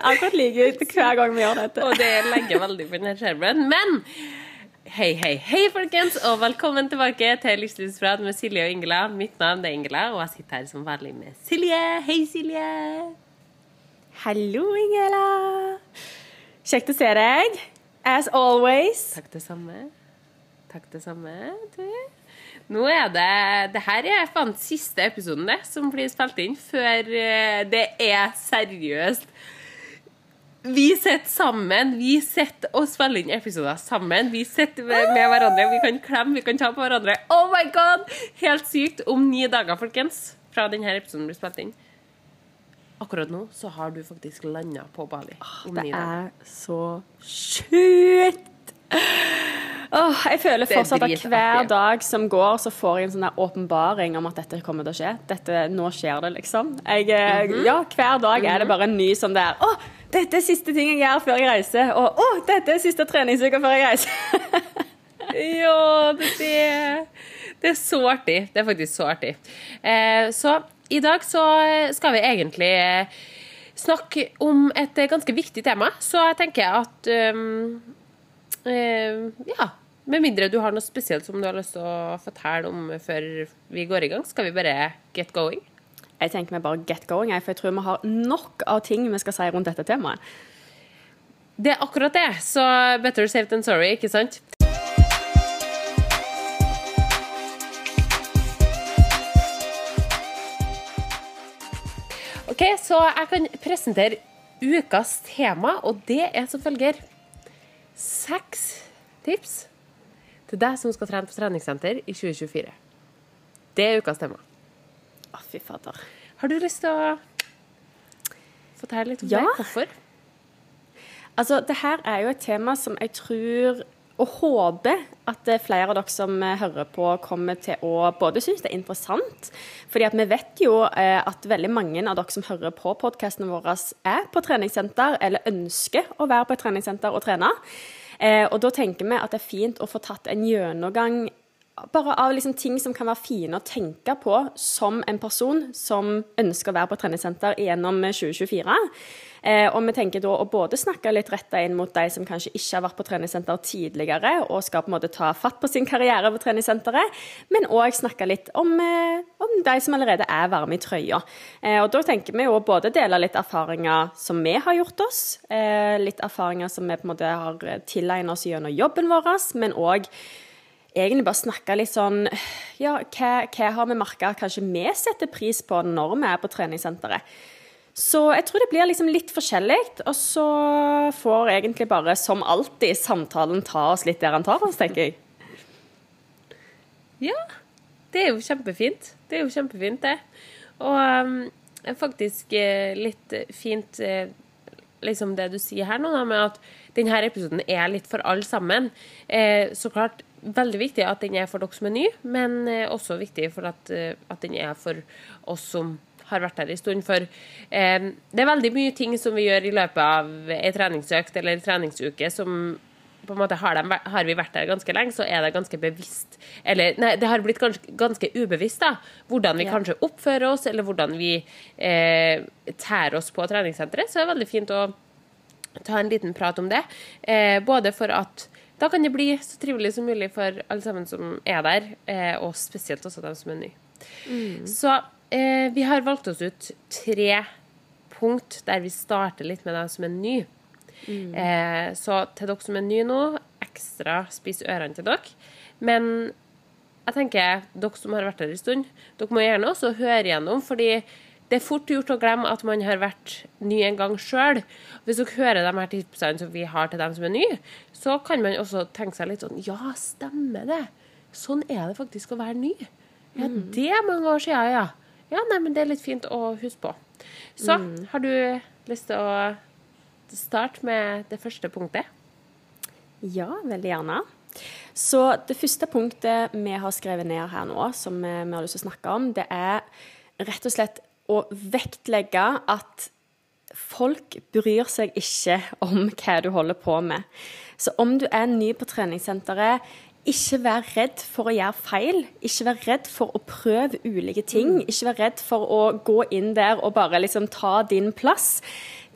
akkurat like ut hver gang vi gjør dette. Og det legger veldig på denne skjermen. Men hei folkens, og velkommen tilbake til Livslivsprat med Silje og Ingela. Mitt navn er Ingela, og jeg sitter her som vanlig med Silje. Hei Silje! Hallo Ingela! Kjekt å se deg, as always. Takk det samme. Du. Nå det her faen siste episoden som blir spilt inn før det seriøst. Vi sitter sammen, vi sitter og spiller inn episoder sammen, vi sitter med hverandre, vi kan klemme, vi kan ta på hverandre. Oh my god, helt sykt, om 9 dager folkens, fra denne episoden blir spilt inn. Akkurat nå så har du faktisk landet på Bali. Det så sjukt! Jeg føler fortsatt at hver dag som går så får jeg en sånn der åpenbaring om at dette kommer til å skje. Nå skjer det liksom. Ja, hver dag det bare en ny sånn der, dette siste ting jeg gjør før jeg reiser, og dette siste treningsuka før jeg reiser. Ja, det så artig. Det faktisk så artig. Så i dag så skal vi egentlig snakke om et ganske viktig tema, så jeg tenker at med mindre du har noe spesielt som du har lyst til å fortelle om før vi går i gang, skal vi bare get going? Jeg tenker vi bare get going, for jeg tror vi har nok av ting vi skal si rundt dette temaet. Det akkurat det, så better safe than sorry, ikke sant? Ok, så jeg kan presentere ukas tema, og det som følger 6 tips til deg som skal trene på treningssenter i 2024. Det ukas tema. Fy fader. Har du lyst til å fortelle litt om det? Hvorfor? Altså, det her jo et tema som jeg tror og håper at flere av dere som hører på kommer til å både synes det interessant, fordi at vi vet jo at veldig mange av dere som hører på podcastene våre på treningssenter, eller ønsker å være på et treningssenter og trene. Og da tenker vi at det fint å få tatt en gjennomgang bare av liksom ting som kan være fine å tenke på som en person som ønsker å være på et treningssenter gjennom 2024. Og vi tenker da å både snakke litt rettet inn mot de som kanskje ikke har vært på treningssenter tidligere, og skal på en måte ta fatt på sin karriere på treningssenteret, men også snakke litt om de som allerede varme i trøya. Og da tenker vi jo både dele litt erfaringer som vi har gjort oss, litt erfaringer som vi på en måte har tilegnet oss gjennom jobben vår, men også egentlig bare snakke litt sånn, hva har vi merket kanskje vi setter pris på når vi på treningssenteret. Så jeg tror det blir liksom litt forskjellig, og så får egentlig bare, som alltid, samtalen ta oss litt der han tar oss, tenker jeg. Ja, det jo kjempefint. Det jo kjempefint, det. Og faktisk litt fint, liksom det du sier her nå, da, med at denne episoden litt for alle sammen. Så klart, veldig viktig at den for dere som ny, men også viktig for at den for oss som har vært der i stund, for det veldig mye ting som vi gjør i løpet av en treningsøkt eller en treningsuke som på en måte har vi vært der ganske lenge, så det ganske bevisst, eller nei, det har blitt ganske ubevisst da, hvordan vi kanskje oppfører oss, eller hvordan vi tær oss på treningssenteret, så det veldig fint å ta en liten prat om det, både for at da kan det bli så trivelig som mulig for alle sammen som der, og spesielt også de som ny. Så vi har valgt oss ut 3 punkt der vi starter litt med dem som ny. Så til dere som ny nå, ekstra spiss ørene til dere. Men jeg tenker, dere som har vært der i stund, dere må gjerne også høre igjennom, fordi det fort gjort å glemme at man har vært ny en gang selv. Hvis dere hører de her tipsene som vi har til dem som ny, så kan man også tenke seg litt sånn, ja, stemmer det. Sånn det faktisk å være ny. Ja, det mange år siden, ja. Ja, nei, men det litt fint å huske på. Så, har du lyst til å starte med det første punktet? Ja, veldig gjerne. Så det første punktet vi har skrevet ned her nå, som vi har lyst til å snakke om, det rett og slett å vektlegge at folk bryr seg ikke om hva du holder på med. Så om du ny på treningssenteret, ikke vær redd for å gjøre feil, ikke vær redd for å prøve ulike ting, ikke vær redd for å gå inn der og bare liksom ta din plass.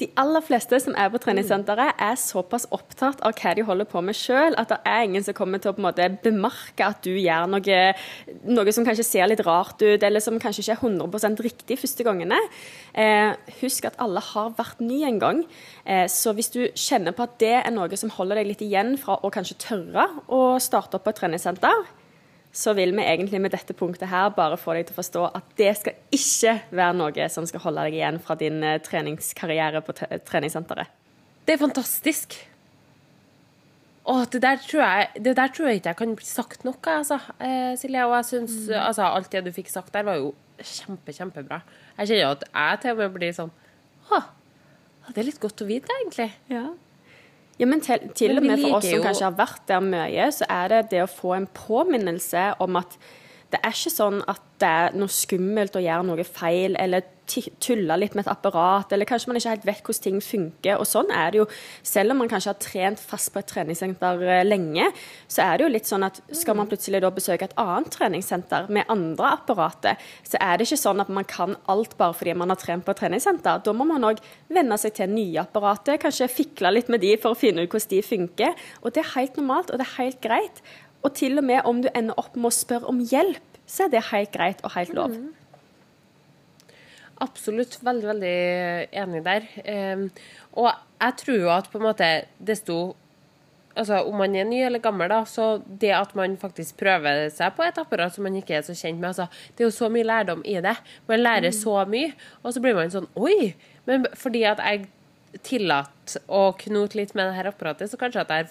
de aller fleste som på treningssenteret såpass opptatt av hva de holder på med selv, at det ingen som kommer til å på en måte bemerke at du gjør noe som kanskje ser litt rart ut, eller som kanskje ikke 100% riktig første gangene. Husk at alle har vært ny en gang, så hvis du kjenner på at det noe som holder deg litt igjen fra å kanskje tørre å starte opp på et treningssenter, så vil vi egentlig med dette punktet her bare få deg til å forstå at det skal ikke være noe som skal holde deg igjen fra din treningskarriere på treningssenteret. Det fantastisk. Det der tror jeg ikke jeg kan bli sagt noe, altså, Silje. Og jeg synes, altså, alt det du fikk sagt der var jo kjempebra. Jeg kjenner at jeg til og med blir sånn, det litt godt å vite, egentlig. Ja, men til og med for oss som kanskje har vært der mye, så det å få en påminnelse om at det ikke sånn at det noe skummelt å gjøre noe feil, eller tulle litt med et apparat, eller kanskje man ikke helt vet hvordan ting funker, og sånn det jo, selv om man kanskje har trent fast på et treningssenter lenge, så det jo litt sånn at skal man plutselig da besøke et annet treningssenter med andre apparater, så det ikke sånn at man kan alt bare fordi man har trent på et treningssenter. Da må man også vende seg til nye apparater, kanskje fikle litt med de for å finne ut hvordan de funker, og det helt normalt, og det helt greit. Og til og med om du ender opp med å spørre om hjelp, så det helt greit og helt lov. Absolutt, veldig enig der. Og jeg tror jo at på en måte altså om man ny eller gammel da, så det at man faktisk prøver seg på et apparat som man ikke så kjent med, altså, det jo så mye lærdom i det. Man lærer så mye, og så blir man sånn, oi, men fordi at jeg tillater å knote litt med det her apparatet, så kanskje at jeg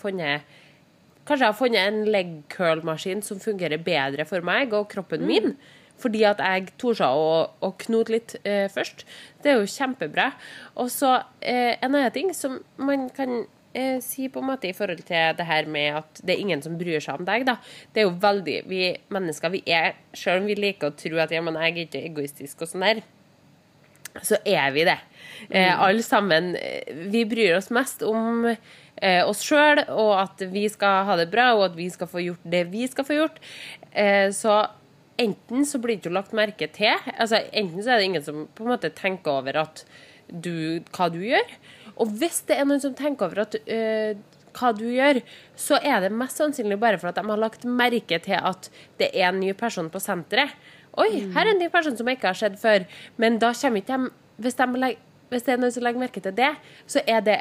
har funnet en leg curl-maskin som fungerer bedre for meg og kroppen min, fordi at jeg torde å knote litt først. Det jo kjempebra. Og så en annen ting som man kan si på en måte i forhold til det her med at det ingen som bryr seg om deg da. Det jo veldig, vi mennesker, selv om vi liker å tro at ja, men jeg ikke egoistisk og sånn der, så vi det. Alle sammen, vi bryr oss mest om oss selv, og at vi skal ha det bra, og at vi skal få gjort det vi skal få gjort. Så enten så blir det jo lagt merke til, altså enten så det ingen som på en måte tenker over at hva du gjør, og hvis det noen som tenker over at hva du gjør, så det mest sannsynlig bare for at de har lagt merke til at det en ny person på senteret. Oi, her en ny person som jeg ikke har sett før, men da kommer ikke de, hvis det noen som legger merke til det, så det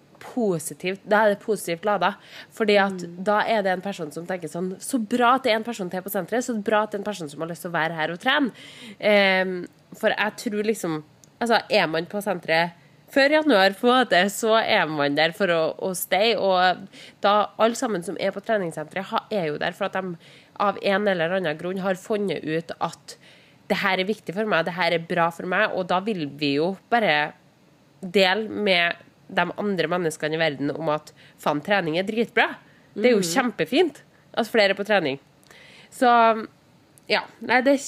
det positivt ladet, fordi at da det en person som tenker sånn, så bra at det en person til på senteret, så bra at det en person som har lyst til å være her og trene. For jeg tror liksom, altså man på senteret før januar på en måte, så man der for å stay, og da alle sammen som på treningssenteret jo der for at de av en eller annen grunn har funnet ut at det her viktig for meg, det her bra for meg, og da vil vi jo bare dele med de andre menneskene i verden om at faen, trening dritbra. Det jo kjempefint at flere på trening. Så ja, nei, det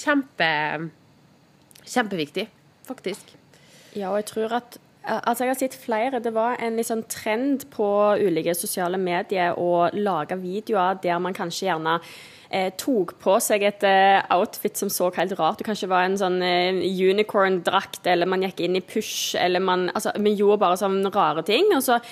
kjempeviktig, faktisk. Ja, og jeg tror at altså jeg har sett flere, det var en litt sånn trend på ulike sosiale medier å lage videoer der man kanskje gjerne tok på seg et outfit som så helt rart. Det kanskje var en sånn unicorn-drakt, eller man gikk inn i push, eller vi gjorde bare sånne rare ting, og så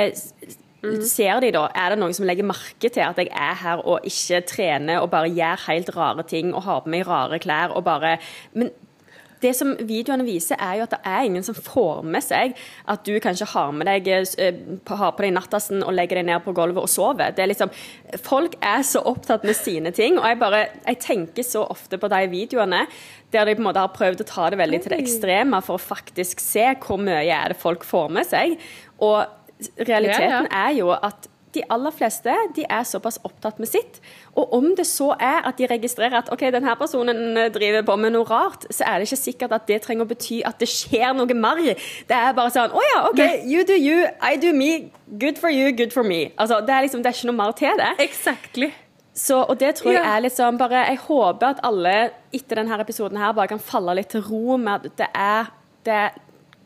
ser de da, det noen som legger merke til at jeg her og ikke trener, og bare gjør helt rare ting, og har på meg rare klær, og bare, men det som videoene viser jo at det ingen som får med seg at du kanskje har på deg nattassen og legger deg ned på gulvet og sover. Det liksom, folk så opptatt med sine ting, og jeg tenker så ofte på de videoene der de på en måte har prøvd å ta det veldig til det ekstreme for å faktisk se hvor mye det folk får med seg. Og realiteten jo at de aller fleste, de såpass opptatt med sitt. Og om det så at de registrerer at ok, denne personen driver på med noe rart, så det ikke sikkert at det trenger å bety at det skjer noe mer. Det bare sånn, åja, ok, you do you, I do me, good for you, good for me. Altså, det liksom, det ikke noe mer til det. Exactly. Så, og det tror jeg litt sånn, bare, jeg håper at alle etter denne episoden her bare kan falle litt til ro med at det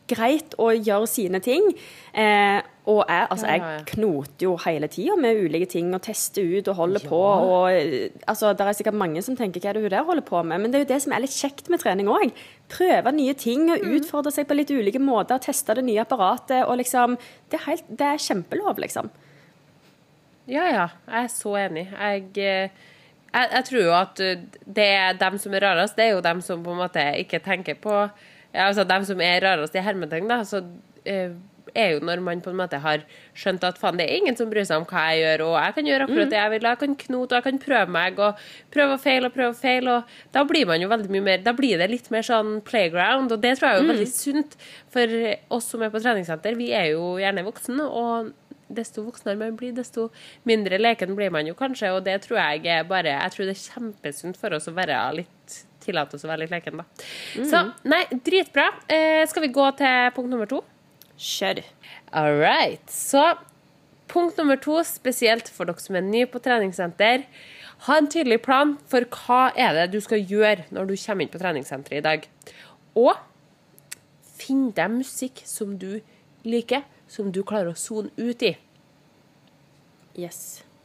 greit å gjøre sine ting. Og jeg knoter jo hele tiden med ulike ting og tester ut og holder på. Og altså, det er sikkert mange som tenker hva er det hun der holder på med, men det er jo det som er litt kjekt med trening også. Prøve nye ting og utfordre seg på litt ulike måter, teste det nye apparatet, og liksom, det er kjempelov, liksom. Ja, jeg er så enig. Jeg tror jo at det er dem som er rarest, det er jo dem som på en måte ikke tenker på, altså dem som er rarest i hermetegn da, så er jo når man på en måte har skjønt at faen, det er ingen som bryr seg om hva jeg gjør, og jeg kan gjøre akkurat det jeg vil, jeg kan knote, og jeg kan prøve meg, og prøve og feil, og da blir man jo veldig mye mer, da blir det litt mer sånn playground, og det tror jeg er jo veldig sunt for oss som er på treningssenter. Vi er jo gjerne voksne, og desto voksnere man blir, desto mindre leken blir man jo kanskje, og det tror jeg er bare, jeg tror det er kjempesunt for oss å være litt, tillate oss å være litt leken da. Så, nei, dritbra. Skal vi gå til punkt nummer 2? Kjør. Alright, så punkt nummer 2, spesielt for dere som er nye på treningssenter, ha en tydelig plan for hva er det du skal gjøre når du kommer inn på treningssenteret i dag. Og finn deg musikk som du liker, som du klarer å zone ut i. Yes.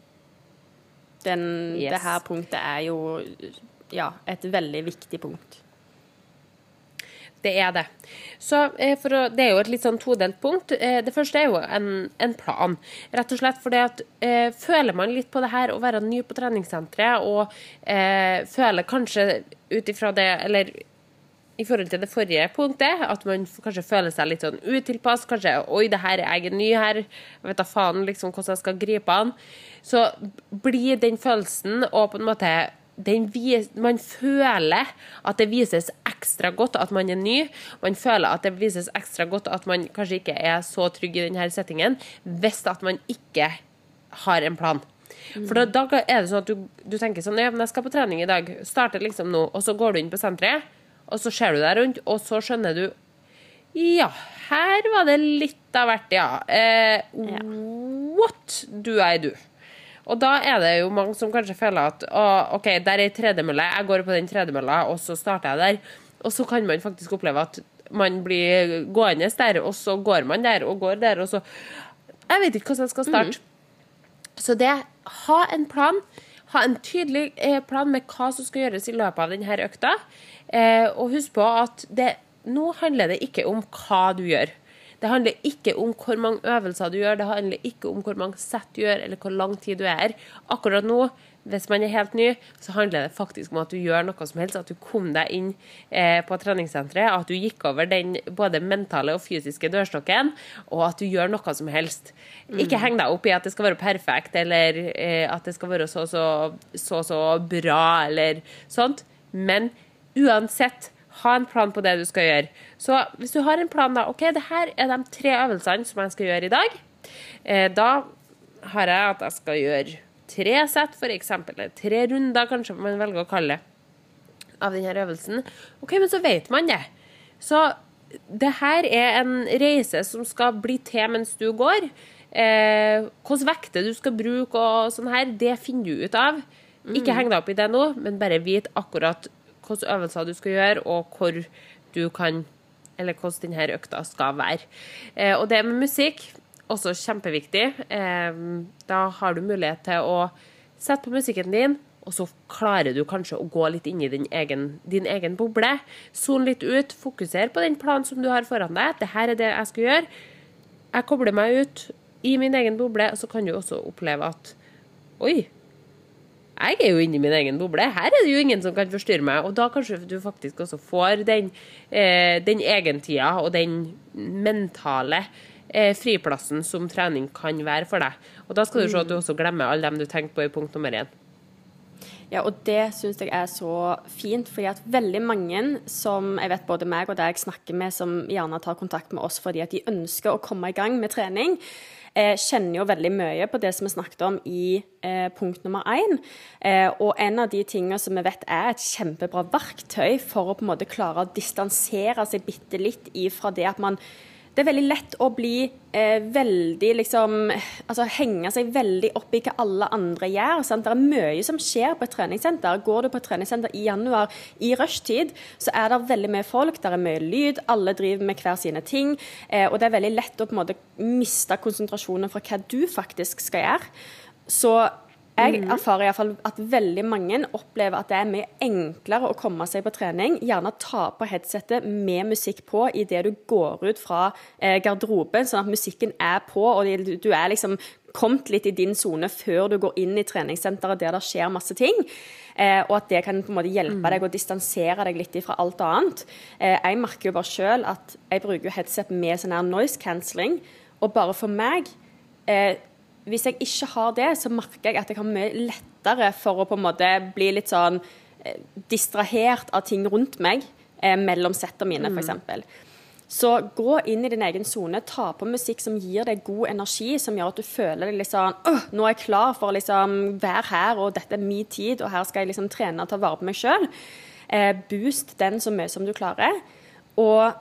Det her punktet er jo et veldig viktig punkt. Det er det. Så det er jo et litt sånn todelt punkt. Det første er jo en plan. Rett og slett fordi at føler man litt på det her å være ny på treningssenteret, og føler kanskje utifra det, eller i forhold til det forrige punktet, at man kanskje føler seg litt sånn utilpass, kanskje, oi, det her er jeg ny her, jeg vet da faen liksom hvordan jeg skal gripe an. Så blir den følelsen, og på en måte man føler at det vises ekstra godt at man er ny, man føler at det vises ekstra godt at man kanskje ikke er så trygg i denne settingen, hvis at man ikke har en plan. For da er det sånn at du tenker sånn, ja, men jeg skal på trening i dag, starter liksom nå, og så går du inn på senteret, og så ser du deg rundt, og så skjønner du, ja, her var det litt av hvert, what do I do? Og da er det jo mange som kanskje føler at ok, der er en tredemølle, jeg går på den tredemølla, og så starter jeg der. Og så kan man faktisk oppleve at man blir gående der, og så går man der, og går der, og så jeg vet ikke hvordan jeg skal starte. Så det, ha en plan, ha en tydelig plan med hva som skal gjøres i løpet av denne økta, og husk på at nå handler det ikke om hva du gjør. Det handler ikke om hvor mange øvelser du gjør, det handler ikke om hvor mange sett du gjør, eller hvor lang tid du er her. Akkurat nå, hvis man er helt ny, så handler det faktisk om at du gjør noe som helst, at du kom deg inn på treningssenteret, at du gikk over den både mentale og fysiske dørstokken, og at du gjør noe som helst. Ikke heng deg opp i at det skal være perfekt, eller at det skal være så bra, eller sånt, men uansett, ha en plan på det du skal gjøre. Så hvis du har en plan da, ok, det her er de 3 øvelsene som jeg skal gjøre i dag. Da har jeg at jeg skal gjøre 3 sett, for eksempel, eller 3 runder, kanskje man velger å kalle det, av denne øvelsen. Ok, men så vet man det. Så det her er en reise som skal bli til mens du går. Hvordan vekter du skal bruke og sånn her, det finner du ut av. Ikke heng deg opp i det nå, men bare vit akkurat hvilke øvelser du skal gjøre, og hvor du kan, eller hvordan denne økta skal være. Og det med musikk, også kjempeviktig. Da har du mulighet til å sette på musikken din, og så klarer du kanskje å gå litt inn i din egen boble. Zone litt ut, fokuser på den planen som du har foran deg. Dette er det jeg skal gjøre. Jeg kobler meg ut i min egen boble, og så kan du også oppleve at, oi, jeg er jo inne i min egen boble. Her er det jo ingen som kan forstyrre meg. Og da kanskje du faktisk også får den egentida og den mentale friplassen som trening kan være for deg. Og da skal du se at du også glemmer alle dem du tenkte på i punkt nummer 1. Ja, og det synes jeg er så fint, fordi at veldig mange som jeg vet både meg og deg snakker med, som gjerne tar kontakt med oss fordi at de ønsker å komme i gang med trening, kjenner jo veldig mye på det som vi snakket om i punkt nummer 1. Og en av de tingene som vi vet er et kjempebra verktøy for å på en måte klare å distansere seg bitte litt ifra det at man det er veldig lett å bli veldig liksom, altså henge seg veldig opp i hva alle andre gjør. Sant? Det er mye som skjer på et treningssenter. Går du på et treningssenter i januar i rushtid, så er det veldig mye folk, det er mye lyd, alle driver med hver sine ting, og det er veldig lett å på en måte miste konsentrasjonen fra hva du faktisk skal gjøre. Så jeg erfarer i hvert fall at veldig mange opplever at det er mye enklere å komme seg på trening, gjerne ta på headsetet med musikk på i det du går ut fra garderoben, sånn at musikken er på, og du er liksom kommet litt i din zone før du går inn i treningssenteret der det skjer masse ting, og at det kan på en måte hjelpe deg å distansere deg litt fra alt annet. Jeg merker jo bare selv at jeg bruker headset med sånn her noise cancelling, og bare for meg hvis jeg ikke har det, så merker jeg at jeg har mye lettere for å på en måte bli litt sånn distrahert av ting rundt meg, mellom settene mine, for eksempel. Så gå inn i din egen zone, ta på musikk som gir deg god energi, som gjør at du føler deg litt sånn, nå er jeg klar for å liksom være her, og dette er min tid, og her skal jeg liksom trene og ta vare på meg selv. Boost den så mye som du klarer. Og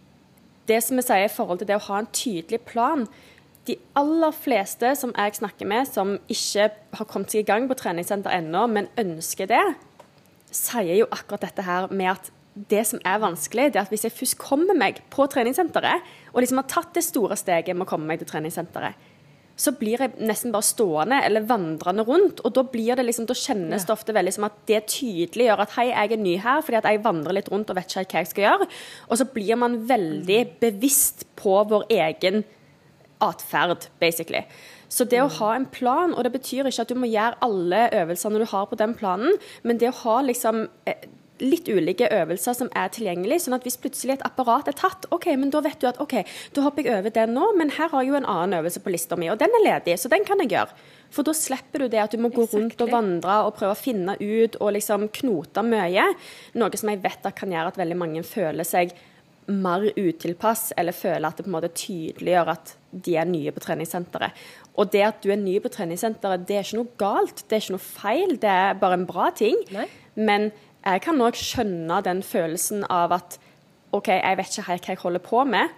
det som jeg sier i forhold til det å ha en tydelig plan, de aller fleste som jeg snakker med, som ikke har kommet seg i gang på treningssenter ennå, men ønsker det, sier jo akkurat dette her med at det som er vanskelig, det er at hvis jeg først kommer meg på treningssenteret, og liksom har tatt det store steget med å komme meg til treningssenteret, så blir jeg nesten bare stående eller vandrende rundt, og da blir det liksom, da kjennes det ofte veldig som at det tydelig gjør at hei, jeg er ny her, fordi at jeg vandrer litt rundt og vet ikke hva jeg skal gjøre, og så blir man veldig bevisst på vår egen atferd, basically. Så det å ha en plan, og det betyr ikke at du må gjøre alle øvelsene du har på den planen, men det å ha liksom litt ulike øvelser som er tilgjengelige, sånn at hvis plutselig et apparat er tatt, ok, men da vet du at ok, da hopper jeg over den nå, men her har jeg jo en annen øvelse på lista mi, og den er ledig, så den kan jeg gjøre. For da slipper du det at du må gå rundt og vandre og prøve å finne ut og liksom knote mye, noe som jeg vet at kan gjøre at veldig mange føler seg mer utilpass, eller føler at det på en måte tydeliggjør at de er nye på treningssenteret. Og det at du er ny på treningssenteret, det er ikke noe galt, det er ikke noe feil, det er bare en bra ting. Nei. Men jeg kan nok skjønne den følelsen av at ok, jeg vet ikke helt hva jeg holder på med,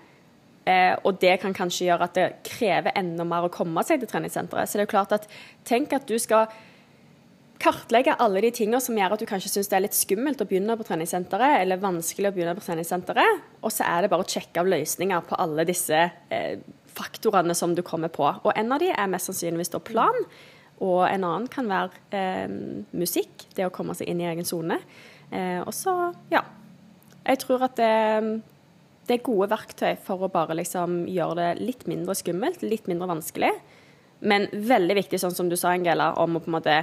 og det kan kanskje gjøre at det krever enda mer å komme seg til treningssenteret. Så det er jo klart at tenk at du skal kartlegge alle de tingene som gjør at du kanskje synes det er litt skummelt å begynne på treningssenteret, eller vanskelig å begynne på treningssenteret, og så er det bare å sjekke av løsninger på alle disse faktorene som du kommer på. Og en av de er mest sannsynligvis da plan, og en annen kan være musikk, det å komme seg inn i egen zone. Og så, ja, jeg tror at det er gode verktøy for å bare liksom gjøre det litt mindre skummelt, litt mindre vanskelig, men veldig viktig, sånn som du sa, Angela, om å på en måte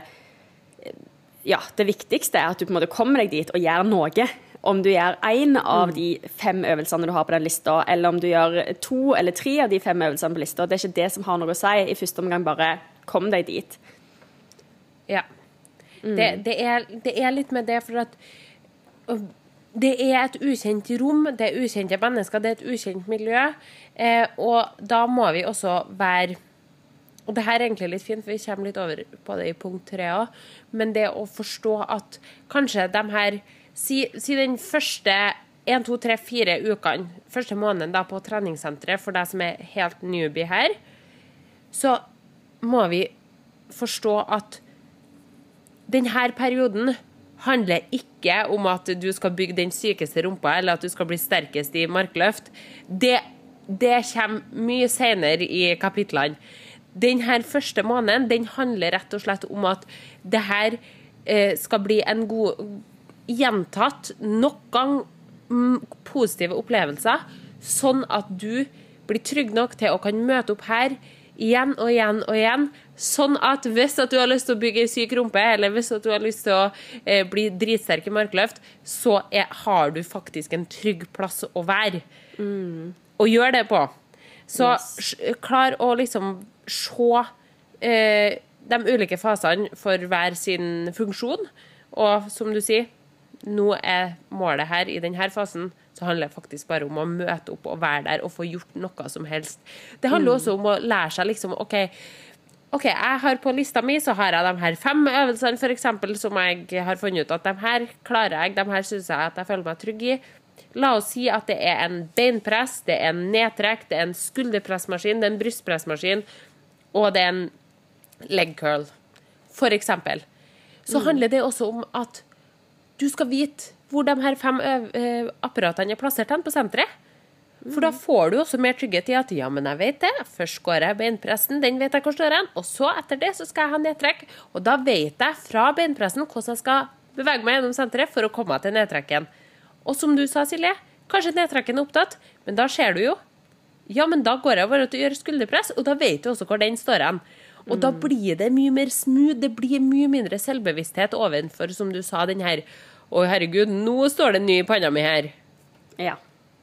ja, det viktigste er at du på en måte kommer deg dit og gjør noe. Om du gjør en av de 5 øvelsene du har på den lista, eller om du gjør 2 eller 3 av de 5 øvelsene på lista, det er ikke det som har noe å si. I første omgang bare kom deg dit. Ja. Det er litt med det, for at det er et ukjent rom, det er ukjente mennesker, det er et ukjent miljø, og da må vi også være. Og det her er egentlig litt fint, for vi kommer litt over på det i punkt 3 også. Men det å forstå at kanskje de her, si den første 1, 2, 3, 4 ukene, første måneden da på treningssenteret, for deg som er helt newbie her, så må vi forstå at denne perioden handler ikke om at du skal bygge den sykeste rumpa, eller at du skal bli sterkest i markløft. Det kommer mye senere i kapitlene. Den her første måneden, den handler rett og slett om at det her skal bli en god gjentatt nok gang positive opplevelser, sånn at du blir trygg nok til å kan møte opp her igjen og igjen og igjen, sånn at hvis at du har lyst til å bygge syk rumpe, eller hvis at du har lyst til å bli dritsterk i markløft, så har du faktisk en trygg plass å være. Og gjør det på. Så klar å liksom se de ulike fasene for hver sin funksjon, og som du sier, nå er målet her i denne fasen, så handler det faktisk bare om å møte opp og være der og få gjort noe som helst. Det handler også om å lære seg liksom, ok, jeg har på lista mi, så har jeg de her 5 øvelsene for eksempel, som jeg har funnet ut at de her klarer jeg, de her synes jeg at jeg føler meg trygg i. la oss si at det en beinpress, det en nedtrekk, det en skulderpressmaskin, det en brystpressmaskin, og det en leg curl, for eksempel. Så handler det også om at du skal vite hvor de her 5 apparatene plassert på senteret. For da får du også mer trygghet i at, ja, men jeg vet det. Først går jeg beinpressen, den vet jeg hvor står den. Og så etter det så skal jeg ha nedtrekk. Og da vet jeg fra beinpressen hvordan jeg skal bevege meg gjennom senteret for å komme til nedtrekken. Og som du sa, Silje, kanskje nedtrekken opptatt, men da ser du jo. Ja, men da går jeg over til å gjøre skulderpress, og da vet du også hvor den står hen. Og da blir det mye mer smooth, det blir mye mindre selvbevissthet ovenfor, som du sa, den her, å herregud, nå står det ny i panna mi her. Ja.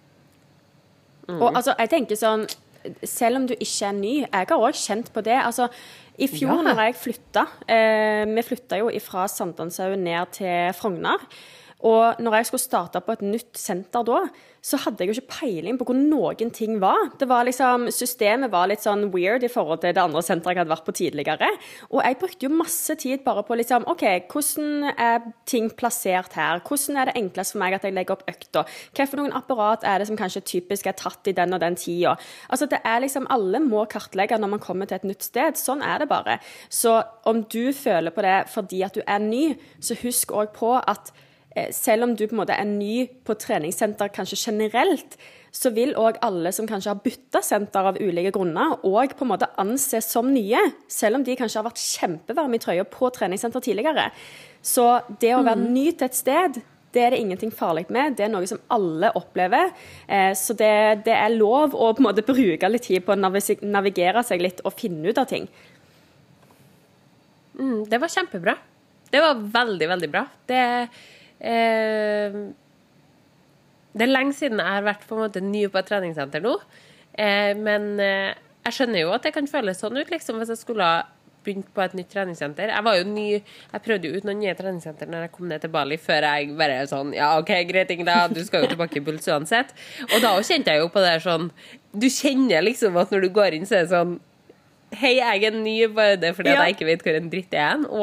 Og altså, jeg tenker sånn, selv om du ikke ny, jeg har også kjent på det. Altså, i fjor når jeg flyttet, vi flyttet jo fra Sandanshaug ned til Frogner, og når jeg skulle starte på et nytt senter da, så hadde jeg jo ikke peiling på hvor noen ting var. Det var liksom, systemet var litt sånn weird i forhold til det andre senteret jeg hadde vært på tidligere. Og jeg brukte jo masse tid bare på liksom, ok, hvordan ting plassert her? Hvordan det enklest for meg at jeg legger opp økta? Hva for noen apparat det som kanskje typisk tatt i den og den tida? Altså det liksom, alle må kartlegge når man kommer til et nytt sted. Sånn det bare. Så om du føler på det fordi at du ny, så husk også på at selv om du på en måte ny på treningssenter kanskje generelt, så vil også alle som kanskje har byttet senter av ulike grunner, og på en måte anses som nye, selv om de kanskje har vært kjempevarme i trøya på treningssenter tidligere. Så det å være ny til et sted, det det ingenting farlig med, det noe som alle opplever, så det lov å på en måte bruke litt tid på å navigere seg litt og finne ut av ting. Det var kjempebra. Det var veldig, veldig bra. Det lenge siden jeg har vært på en måte ny på et treningssenter nå, men jeg skjønner jo at det kan føles sånn ut, liksom, hvis jeg skulle ha begynt på et nytt treningssenter. Jeg var jo ny, jeg prøvde jo ut noen nye treningssenter når jeg kom ned til Bali, før jeg bare sånn, ja, ok, greit, Ingela, du skal jo tilbake i Puls uansett. Og da kjente jeg jo på det sånn, du kjenner liksom at når du går inn, så det sånn, hei, jeg ny, bare det fordi at jeg ikke vet hvor en dritt og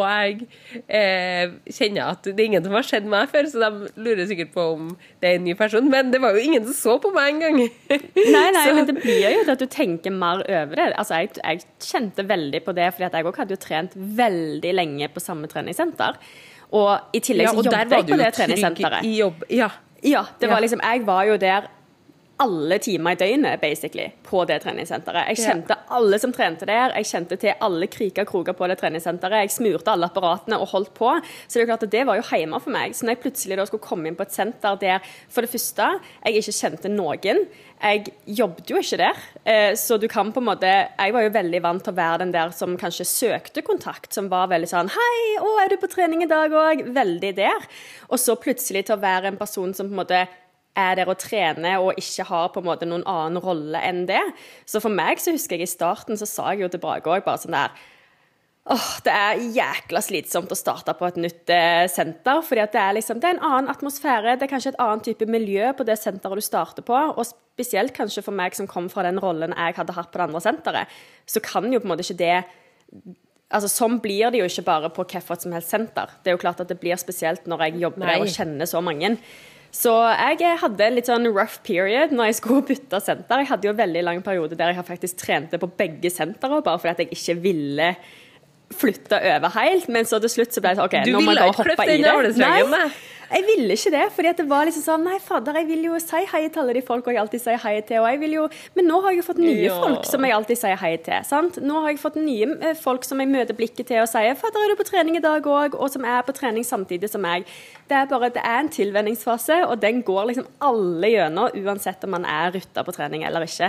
jeg kjenner at det ingen som har sett meg før, så de lurer sikkert på om det en ny person, men det var jo ingen som så på meg en gang. Nei, men det blir jo at du tenker mer over det. Altså, jeg kjente veldig på det, fordi at jeg også hadde jo trent veldig lenge på samme treningssenter, og i tillegg så jobbet jeg på det treningssenteret. Ja, det var liksom, jeg var jo der alle timer i døgnet, basically, på det treningssenteret. Jeg kjente alle som trente der, jeg kjente til alle kriker og kroker på det treningssenteret, jeg smurte alle apparatene og holdt på, så det er klart at det var jo hjemme for meg. Så når jeg plutselig da skulle komme inn på et senter der, for det første, jeg ikke kjente noen, jeg jobbet jo ikke der, så du kan på en måte, jeg var jo veldig vant til å være den der som kanskje søkte kontakt, som var veldig sånn, hei, du på trening i dag også? Veldig der. Og så plutselig til å være en person som på en måte der å trene og ikke har på en måte noen annen rolle enn det. Så for meg så husker jeg i starten så sa jeg jo tilbake også bare sånn der, det jækla slitsomt å starte på et nytt senter, fordi at det liksom, det en annen atmosfære, det kanskje et annet type miljø på det senteret du starter på, og spesielt kanskje for meg som kom fra den rollen jeg hadde hatt på det andre senteret, så kan jo på en måte ikke det, altså sånn blir det jo ikke bare på hvilket som helst senter. Det er jo klart at det blir spesielt når jeg jobber og kjenner så mange. Så jeg hadde en litt sånn rough period når jeg skulle bytte senter. Jeg hadde jo en veldig lang periode der jeg faktisk trente på begge sentere, bare fordi at jeg ikke ville flytte over helt, men så til slutt så ble det sånn, ok, nå må jeg bare hoppe i det. Nei, jeg ville ikke det, fordi at det var liksom sånn, nei fader, jeg vil jo si hei til alle de folk jeg alltid sier hei til, og jeg vil jo, men nå har jeg jo fått nye folk som jeg alltid sier hei til, sant? Nå har jeg fått nye folk som jeg møter blikket til og sier, fader, du på trening i dag også, og som på trening samtidig som jeg. Det bare, det en tilvenningsfase, og den går liksom alle gjennom, uansett om man rutta på trening eller ikke.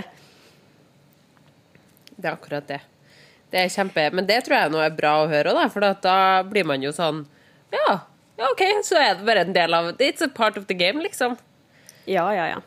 Det akkurat det. Det kjempe, men det tror jeg nå bra å høre da, for da blir man jo sånn, ja, ok, så det bare en del av, it's a part of the game, liksom. Ja.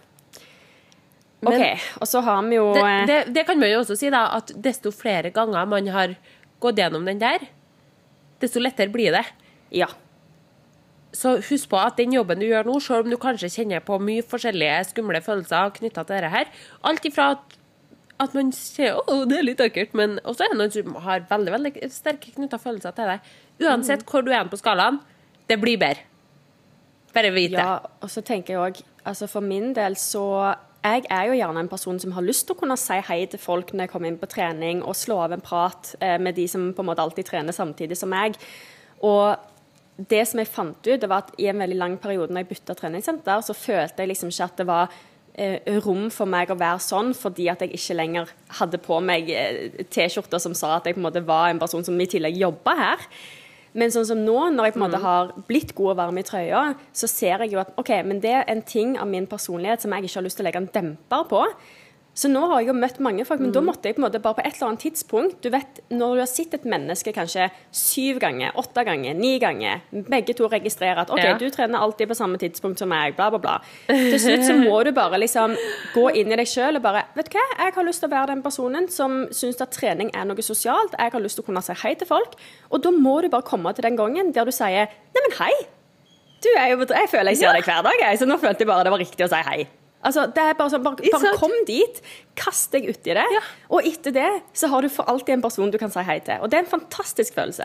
Ok, og så har vi jo... Det kan man jo også si da, at desto flere ganger man har gått gjennom den der, desto lettere blir det. Ja. Så husk på at den jobben du gjør nå, selv om du kanskje kjenner på mye forskjellige skumle følelser knyttet til dette her, alt ifra at man sier, det litt ekkelt, men også noen som har veldig, veldig sterke knyttet følelser til det. Uansett hvor du på skalaen, det blir bedre. Bare vite. Ja, og så tenker jeg også, Altså for min del så jeg jo gjerne en person som har lyst til å kunne si hei til folk når jeg kommer inn på trening, og slå av en prat med de som på en måte alltid trener samtidig som meg. Og det som jeg fant ut, det var at i en veldig lang periode når jeg byttet treningssenter, så følte jeg liksom ikke at det var rom for meg å være sånn, fordi at jeg ikke lenger hadde på meg t-skjorter som sa at jeg på en måte var en person som i tillegg jobbet her. Men sånn som nå, når jeg på en måte har blitt god og varm i trøya, så ser jeg jo at, ok, men det en ting av min personlighet som jeg ikke har lyst til å legge en demper på. Så nå har jeg jo møtt mange folk, men da måtte jeg på en måte bare på et eller annet tidspunkt, du vet, når du har sett et menneske kanskje 7 ganger, 8 ganger, 9 ganger, begge to registrerer at, ok, du trener alltid på samme tidspunkt som meg, bla, bla, bla. Til slutt så må du bare liksom gå inn i deg selv og bare, vet du hva, jeg har lyst til å være den personen som synes at trening er noe sosialt, jeg har lyst til å kunne si hei til folk, og da må du bare komme til den gangen der du sier, nei, men hei, jeg føler jeg ser deg hver dag, så nå følte jeg bare det var riktig å si hei. Altså, det er bare sånn, bare kom dit, kast deg ut i det, og etter det så har du for alltid en person du kan si hei til. Og det er en fantastisk følelse.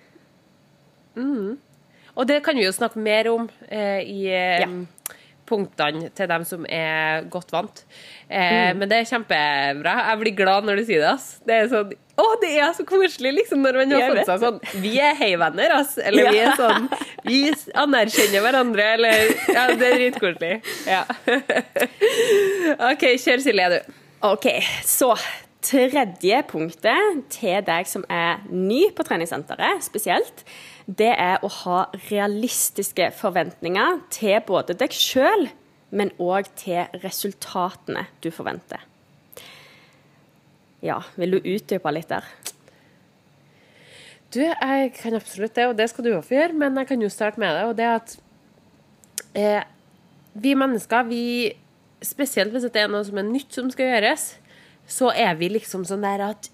Og det kan vi jo snakke mer om i punktene til dem som er godt vant. Men det er kjempebra. Jeg blir glad når du sier det, ass. Det er sånn, det er så koselig, liksom, når man har fått seg sånn, vi er heivenner, ass. Eller vi er sånn, vi anerkjenner hverandre, eller, ja, det er dritkoselig. Ja. Ok, kjør Silje, du. Ok, så tredje punktet til deg som er ny på treningssenteret, spesielt, det er å ha realistiske forventninger til både deg selv, men også til resultatene du forventer. Ja, vil du utdype litt der? Du, jeg kan absolutt det, og det skal du også gjøre, men jeg kan jo starte med det, og det er at vi mennesker, spesielt hvis det er noe som er nytt som skal gjøres, så er vi liksom sånn der at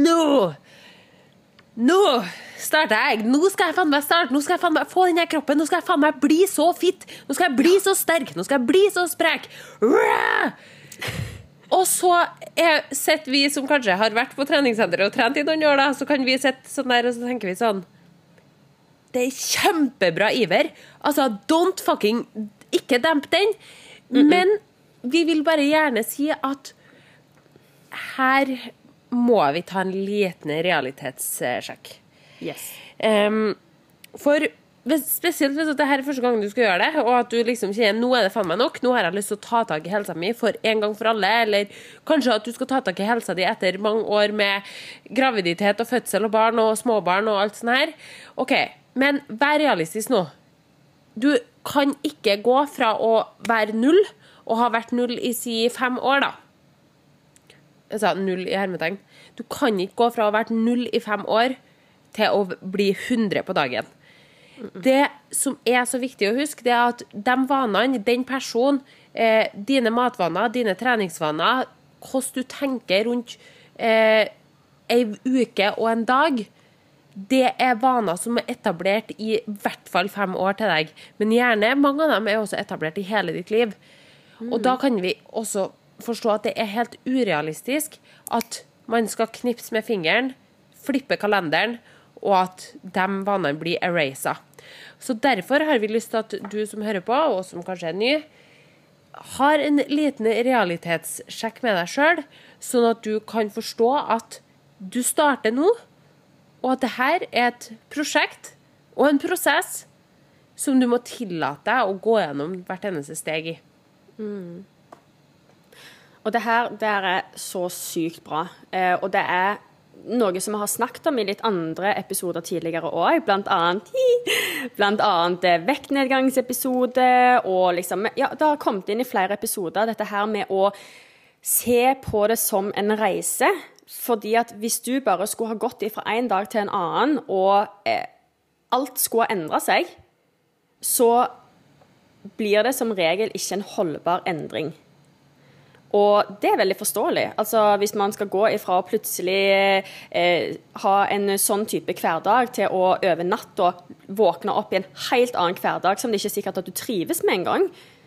nå starter jeg, nå skal jeg faen meg starte, nå skal jeg faen meg få denne kroppen, nå skal jeg faen meg bli så fit, nå skal jeg bli så sterk, nå skal jeg bli så sprek. Og så setter vi som kanskje har vært på treningssenteret og trent i noen år da, så kan vi sette sånn der, og så tenker vi sånn, det er kjempebra iver, altså don't fucking, ikke demp den, men vi vil bare gjerne si at her må vi ta en liten realitetssjekk. Yes. For spesielt hvis det her er første gang du skal gjøre det, og at du liksom kjenner, nå er det faen meg nok, nå har jeg lyst til å ta tak i helsa mi for en gang for alle, eller kanskje at du skal ta tak i helsa di etter mange år med graviditet og fødsel og barn og småbarn og alt sånt her. Ok, men vær realistisk nå. Du kan ikke gå fra å være 0 og ha vært 0 i 5 år da. Jeg sa 0 i hermetegn. Du kan ikke gå fra å ha vært 0 i 5 år til å bli 100 på dagen. Det som er så viktig å huske, det er at de vanene, den personen, dine matvaner, dine treningsvaner, hvordan du tenker rundt en uke og en dag, det er vaner som er etablert i hvert fall 5 år til deg. Men gjerne, mange av dem er også etablert i hele ditt liv. Og da kan vi også forstå at det er helt urealistisk at man skal knipse med fingeren, flippe kalenderen, og at de vanene blir eraset. Så derfor har vi lyst til at du som hører på, og som kanskje er ny, har en liten realitetssjekk med deg selv, sånn at du kan forstå at du starter nå, og at dette er et prosjekt og en prosess som du må tillate deg å gå gjennom hvert eneste steg i. Og det er så sykt bra, og det er noe som vi har snakket om i litt andre episoder tidligere også, blant annet vektnedgangsepisode, og liksom, ja, det har kommet inn i flere episoder, dette her med å se på det som en reise, fordi at hvis du bare skulle ha gått fra en dag til en annen, og alt skulle endre seg, så blir det som regel ikke en holdbar endring. Og det er veldig forståelig. Altså, hvis man skal gå ifra å plutselig ha en sånn type hverdag til å over natt og våkne opp i en helt annen hverdag som det ikke er sikkert at du trives med en gang,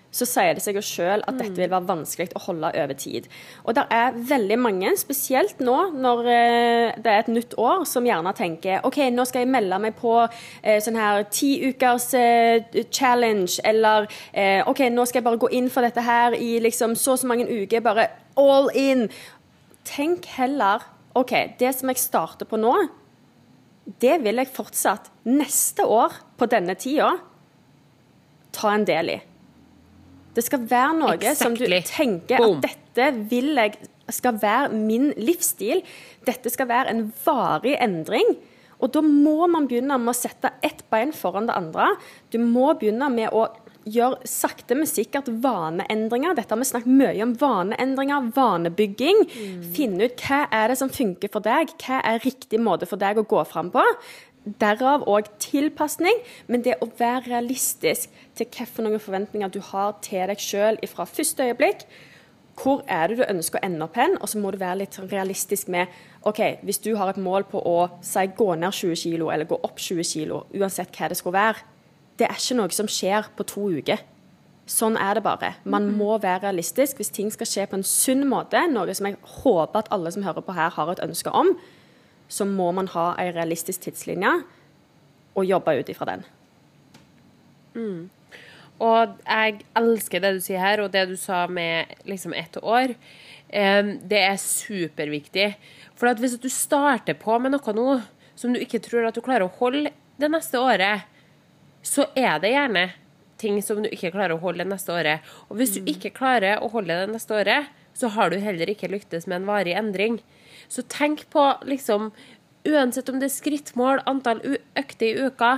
så sier det seg jo selv at dette vil være vanskelig å holde over tid. Og det veldig mange, spesielt nå når det et nytt år, som gjerne tenker, ok, nå skal jeg melde meg på sånn her 10 ukers challenge, eller ok, nå skal jeg bare gå inn for dette her i liksom så mange uker, bare all in. Tenk heller, ok, det som jeg starter på nå, det vil jeg fortsatt neste år på denne tiden ta en del i. Det skal være noe som du tenker at dette vil jeg skal være min livsstil. Dette skal være en varig endring. Og da må man begynne med å sette ett bein foran det andre. Du må begynne med å gjøre sakte, men sikkert vaneendringer. Dette har vi snakket mye om vaneendringer, vanebygging. Finne ut hva det som funker for deg, hva riktig måte for deg å gå frem på. Derav også tilpassning, men det å være realistisk til hva for noen forventninger du har til deg selv fra første øyeblikk. Hvor det du ønsker å ende opp hen? Og så må du være litt realistisk med, ok, hvis du har et mål på å gå ned 20 kilo eller gå opp 20 kilo, uansett hva det skulle være, det ikke noe som skjer på 2 uker. Sånn det bare. Man må være realistisk hvis ting skal skje på en sunn måte, noe som jeg håper at alle som hører på her har et ønske om, så må man ha en realistisk tidslinje og jobbe ut ifra den. Og jeg elsker det du sier her, og det du sa med liksom 1 år. Det superviktig. For at hvis du starter på med noe nå, som du ikke tror at du klarer å holde det neste året, så det gjerne ting som du ikke klarer å holde det neste året. Og hvis du ikke klarer å holde det neste året, så har du heller ikke lyktes med en varig endring. Så tenk på, liksom, uansett om det skrittmål, antall økter i uka,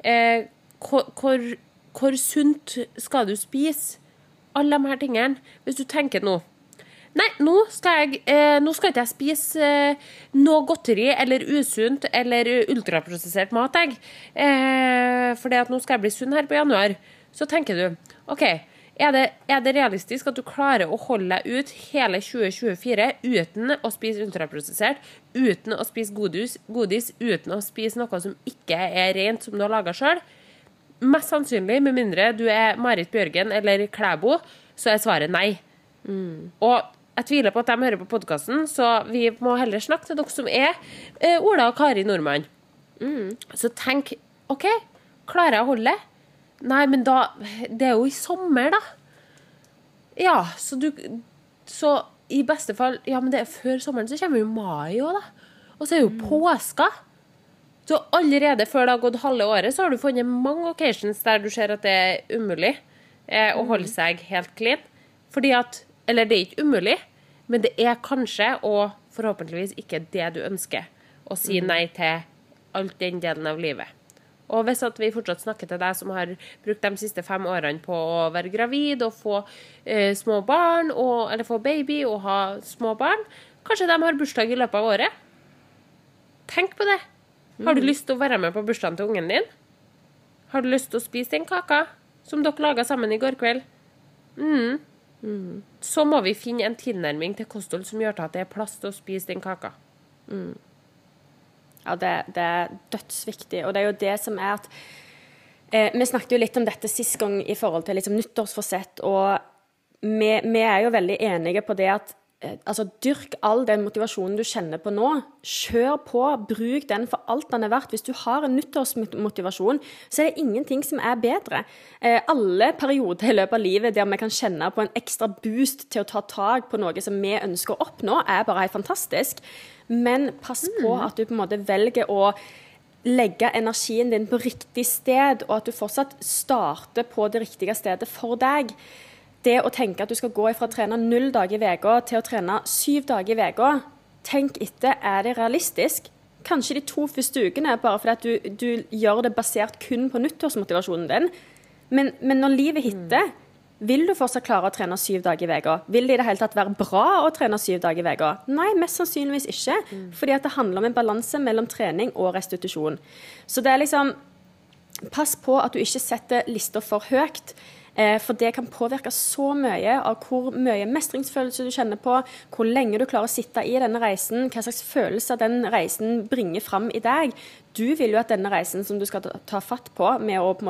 hvor sunt skal du spise? Alle de her tingene. Hvis du tenker nå, nei, nå skal ikke jeg spise noe godteri, eller usunt, eller ultraprosessert mat, fordi at nå skal jeg bli sunn her på januar. Så tenker du, ok, det realistisk at du klarer å holde deg ut hele 2024 uten å spise ultraprosessert, uten å spise godis, uten å spise noe som ikke rent som du har laget selv? Mest sannsynlig, med mindre du Marit Bjørgen eller Klæbo, så svaret nei. Og jeg tviler på at de hører på podcasten, så vi må heller snakke til dere som Ola og Kari Nordmann. Så tenk, ok, klarer jeg å holde det? Nei, men da, det jo i sommer da. Ja, så i beste fall, ja, men det før sommeren, så kommer jo mai også da. Og så jo påska. Så allerede før det har gått halve året, så har du funnet mange occasions der du ser at det umulig å holde seg helt clean. Fordi at, eller det ikke umulig, men det kanskje, og forhåpentligvis ikke det du ønsker, å si nei til alt den delen av livet. Og hvis at vi fortsatt snakker til deg som har brukt de siste 5 årene på å være gravid og få små barn, eller få baby og ha små barn, kanskje de har bursdag i løpet av året? Tenk på det. Har du lyst til å være med på bursdagen til ungen din? Har du lyst til å spise den kaka som dere laget sammen i går kveld? Så må vi finne en tilnærming til kosthold som gjør til at det plass til å spise den kaka. Ja, det dødsviktig, og det jo det som at vi snakket jo litt om dette sist gang i forhold til liksom nyttårsforsett, og vi jo veldig enige på det at altså, dyrk all den motivasjonen du kjenner på nå, kjør på, bruk den for alt den verdt. Hvis du har en nyttårsmotivasjon, så det ingenting som bedre. Alle perioder i løpet av livet der vi kan kjenne på en ekstra boost til å ta tag på noe som vi ønsker å oppnå, bare helt fantastisk. Men pass på at du på en måte velger å legge energien din på riktig sted, og at du fortsatt starter på det riktige stedet for deg. Det å tenke at du skal gå fra å trene 0 dager i veka til å trene 7 dager i veka, tenk etter, det realistisk? Kanskje de 2 første ukene, bare fordi at du gjør det basert kun på nyttårsmotivasjonen din. Men når livet hitter, vil du fortsatt klare å trene 7 dager i veka? Vil det i det hele tatt være bra å trene 7 dager i veka? Nei, mest sannsynligvis ikke, fordi at det handler om en balanse mellom trening og restitusjon. Så det liksom, pass på at du ikke setter lister for høyt, for det kan påvirke så mye av hvor mye mestringsfølelse du kjenner på, hvor lenge du klarer å sitte i denne reisen, hva slags følelse den reisen bringer frem i deg. Du vil jo at denne reisen som du skal ta fatt på med å på en måte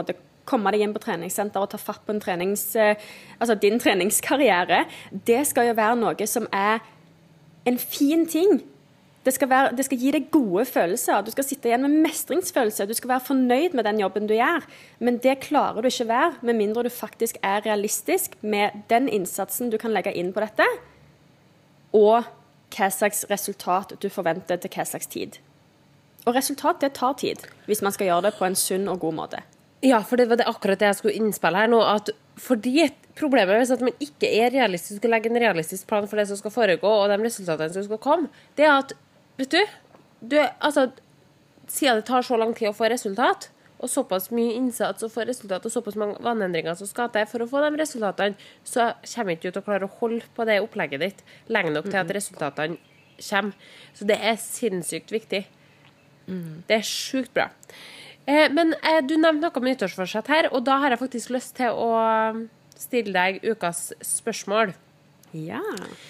komme deg inn på treningssenter og ta fatt på din treningskarriere, det skal jo være noe som er en fin ting. Det skal gi deg gode følelser. Du skal sitte igjen med mestringsfølelse. Du skal være fornøyd med den jobben du gjør. Men det klarer du ikke være, med mindre du faktisk er realistisk med den innsatsen du kan legge inn på dette, og hva slags resultat du forventer til hva slags tid. Og resultat, det tar tid, hvis man skal gjøre det på en sunn og god måte. Ja, for det var akkurat det jeg skulle innspille her nå, at fordi problemet er at man ikke er realistisk, skal legge en realistisk plan for det som skal foregå, og de resultatene som skal komme, det er at, vet du, siden det tar så lang tid å få resultat, og såpass mye innsats å få resultat, og såpass mange vannendringer som skal til for å få de resultatene, så kommer ikke du til å klare å holde på det opplegget ditt lenge nok til at resultatene kommer. Så det er sinnssykt viktig. Det er sykt bra. Men du nevnte noe med nyttårsforsett her, og da har jeg faktisk lyst til å stille deg ukas spørsmål. Ja.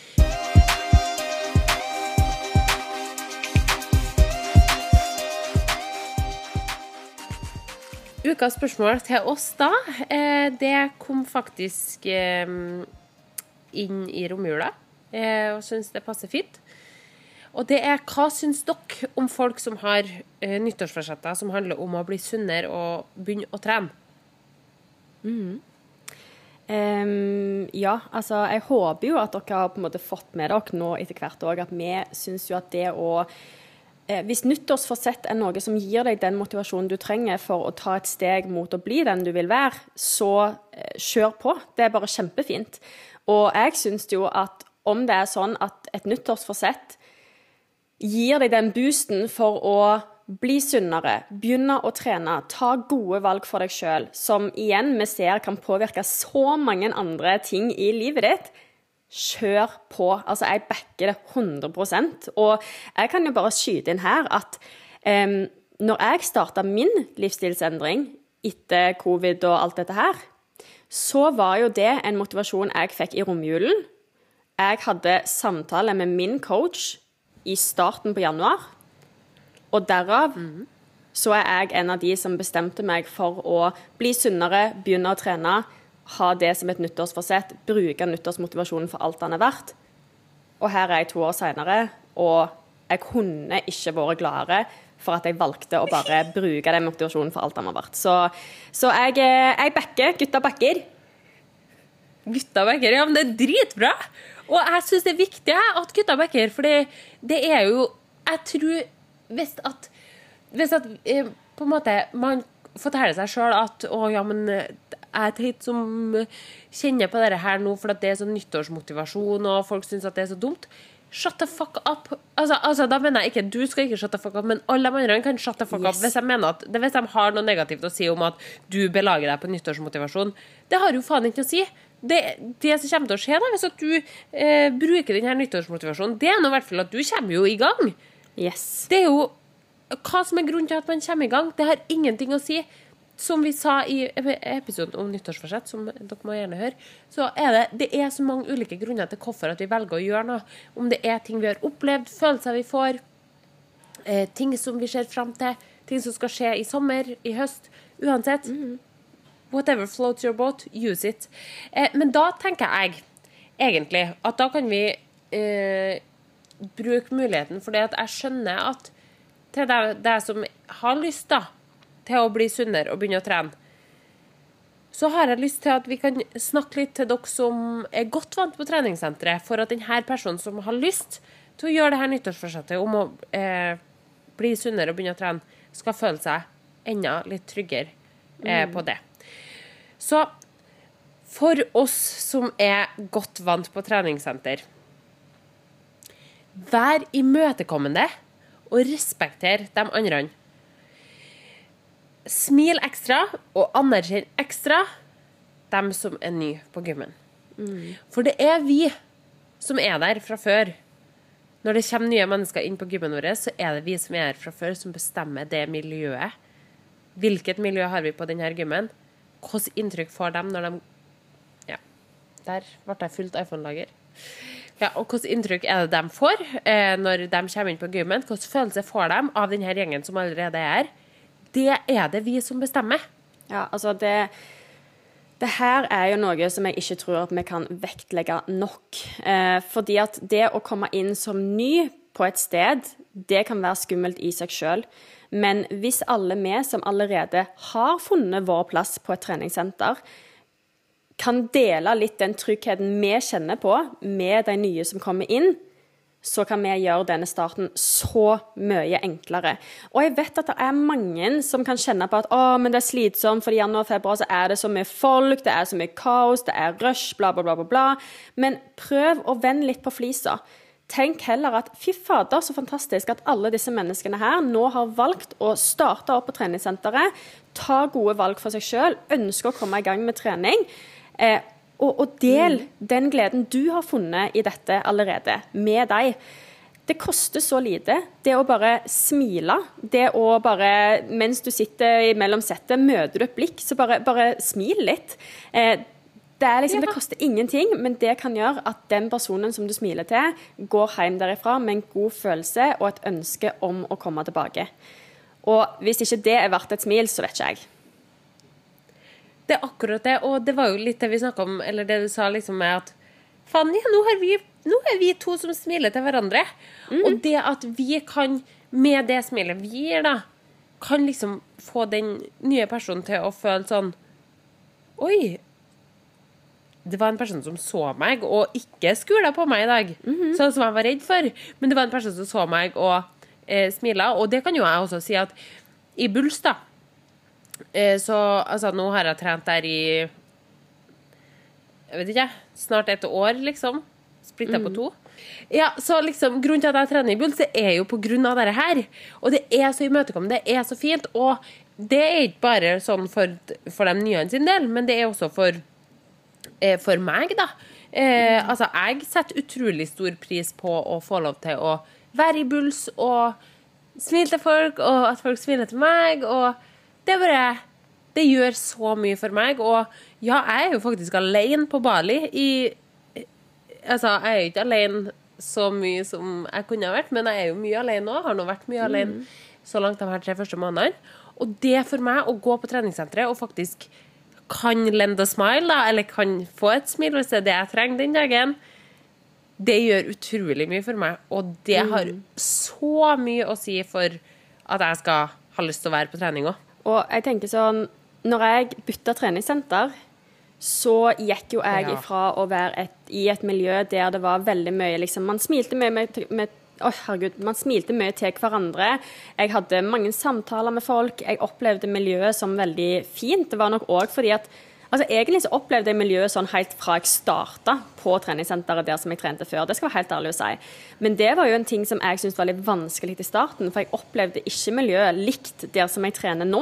Ukas spørsmål til oss da, det kom faktisk inn i romjula, og synes det passer fint. Og det er, hva synes dere om folk som har nyttårsforsetter som handler om å bli sunnere og begynne å trene? Ja, altså jeg håper jo at dere har på en måte fått med dere nå etter hvert også, at vi synes jo at det å hvis nyttårsforsett er noe som gir deg den motivasjonen du trenger for å ta et steg mot å bli den du vil være, så kjør på. Det er bare kjempefint. Og jeg synes jo at om det er sånn at et nyttårsforsett gir deg den boosten for å bli sunnere, begynne å trene, ta gode valg for deg selv, som igjen vi ser kan påvirke så mange andre ting i livet ditt, kjør på. Altså, jeg backer det 100%. Og jeg kan jo bare skyte inn her at når jeg startet min livsstilsendring etter covid og alt dette her, så var jo det en motivasjon jeg fikk i romjulen. Jeg hadde samtale med min coach i starten på januar, og derav så er jeg en av de som bestemte meg for å bli sunnere, begynne å trene, ha det som et nyttårsforsett, bruke nyttårsmotivasjonen for alt den er verdt. Og her er jeg 2 år senere, og jeg kunne ikke vært gladere for at jeg valgte å bare bruke den motivasjonen for alt den er verdt. Så jeg backer, gutta backer. Gutta backer, ja, men det er dritbra! Og jeg synes det er viktig at gutta backer, for det er jo, jeg tror, hvis at på en måte man forteller seg selv at, ja, men jeg er et som kjenner på dette her nå, for at det er sånn nyttårsmotivasjon, og folk synes at det er så dumt. Shut the fuck up. Altså, da mener jeg ikke, du skal ikke shut the fuck up, men alle de andre kan shut the fuck up hvis jeg mener at, hvis de har noe negativt å si om at du belager deg på nyttårsmotivasjon. Det har jo faen ikke å si. Det som kommer til å skje da, hvis at du bruker denne nyttårsmotivasjonen, det er nå i hvert fall at du kommer jo i gang. Yes. Det er jo, hva som er grunnen til at man kommer i gang, det har ingenting å si. Som vi sa i episoden om nyttårsforsett, som dere må gjerne høre, så det er så mange ulike grunner til hvorfor at vi velger å gjøre noe. Om det er ting vi har opplevd, følelser vi får, ting som vi ser frem til, ting som skal skje i sommer, i høst, uansett. Whatever floats your boat, use it. Men da tenker jeg egentlig at da kan vi bruke muligheten, for det at jeg skjønner at til deg som har lyst da, til å bli sunnere og begynne å trene, så har jeg lyst til at vi kan snakke litt til dere som er godt vant på treningssenteret, for at denne personen som har lyst til å gjøre det her nyttårsforsettet om å bli sunnere og begynne å trene, skal føle seg enda litt tryggere på det. Så for oss som er godt vant på treningssenter, vær imøtekommende og respekter de andre. Smil ekstra og anerkjenn ekstra dem som er ny på gymmen. For det er vi som er der fra før. Når det kommer nye mennesker inn på gymmen våre, så er det vi som er her fra før som bestemmer det miljøet. Hvilket miljø har vi på denne gymmen? Hvordan inntrykk får de når de... Ja, der ble det fullt iPhone-lager. Ja, og hvordan inntrykk er det de får når de kommer inn på gymmen? Hvordan følelse får de av denne gjengen som allerede er her? Det er det vi som bestemmer. Ja, altså det her jo noe som jeg ikke tror at vi kan vektlegge nok. Fordi at det å komme inn som ny på et sted, det kan være skummelt i seg selv. Men hvis alle vi som allerede har funnet vår plass på et treningssenter, kan dele litt den tryggheten vi kjenner på med de nye som kommer inn, så kan vi gjøre denne starten så mye enklere. Og jeg vet at det mange som kan kjenne på at men det slitsomt, for i januar og februar så det så mye folk, det så mye kaos, det rush, bla bla bla bla bla. Men prøv å vende litt på flisa. Tenk heller at fy fader, så fantastisk at alle disse menneskene her nå har valgt å starte opp på treningssenteret, ta gode valg for seg selv, ønsker å komme i gang med trening, og del den gleden du har funnet i dette allerede med deg. Det koster så lite, det å bare smile, det å bare, mens du sitter mellom settet, møter du et blikk, så bare smil litt. Det liksom, det koster ingenting, men det kan gjøre at den personen som du smiler til, går hjem derifra med en god følelse og et ønske om å komme tilbake. Og hvis ikke det verdt et smil, så vet ikke jeg. Det akkurat det, og det var jo litt det vi snakket om, eller det du sa liksom med at Fanny, nå vi to som smiler til hverandre. Og det at vi kan, med det smilet vi gir da, kan liksom få den nye personen til å føle sånn, oi, det var en person som så meg og ikke skulet på meg i dag, sånn som jeg var redd for. Men det var en person som så meg og smilet, og det kan jo jeg også si at i Bulls da, så altså, nå har jeg trent der i jeg vet ikke, snart 1 år liksom, splittet på 2. Ja, så liksom, grunnen til at jeg trener i Bulls, det jo på grunn av dette her, og det så imøtekommende, det så fint, og det ikke bare sånn for de nye sin del, men det også for meg da. Altså, jeg setter utrolig stor pris på å få lov til å være i Bulls og smile til folk, og at folk smiler til meg, og det gjør så mye for meg, og ja, jeg jo faktisk alene på Bali altså, jeg jo ikke alene så mye som jeg kunne ha vært, men jeg jo mye alene nå, har nå vært mye alene så langt de her 3 første månedene, og det for meg å gå på treningssenteret og faktisk kan lende a smile da, eller kan få et smil hvis det jeg trenger den dagen, det gjør utrolig mye for meg, og det har så mye å si for at jeg skal ha lyst til å være på trening også. Og jeg tenker sånn, når jeg byttet treningssenter, så gikk jo jeg ifra å være i et miljø der det var veldig mye, liksom, man smilte mye man smilte mye til hverandre. Jeg hadde mange samtaler med folk, jeg opplevde miljøet som veldig fint. Det var nok også fordi at, altså egentlig så opplevde jeg miljøet sånn helt fra jeg startet på treningssenteret der som jeg trente før, det skal være helt ærlig å si. Men det var jo en ting som jeg synes var litt vanskelig i starten, for jeg opplevde ikke miljøet likt der som jeg trener nå.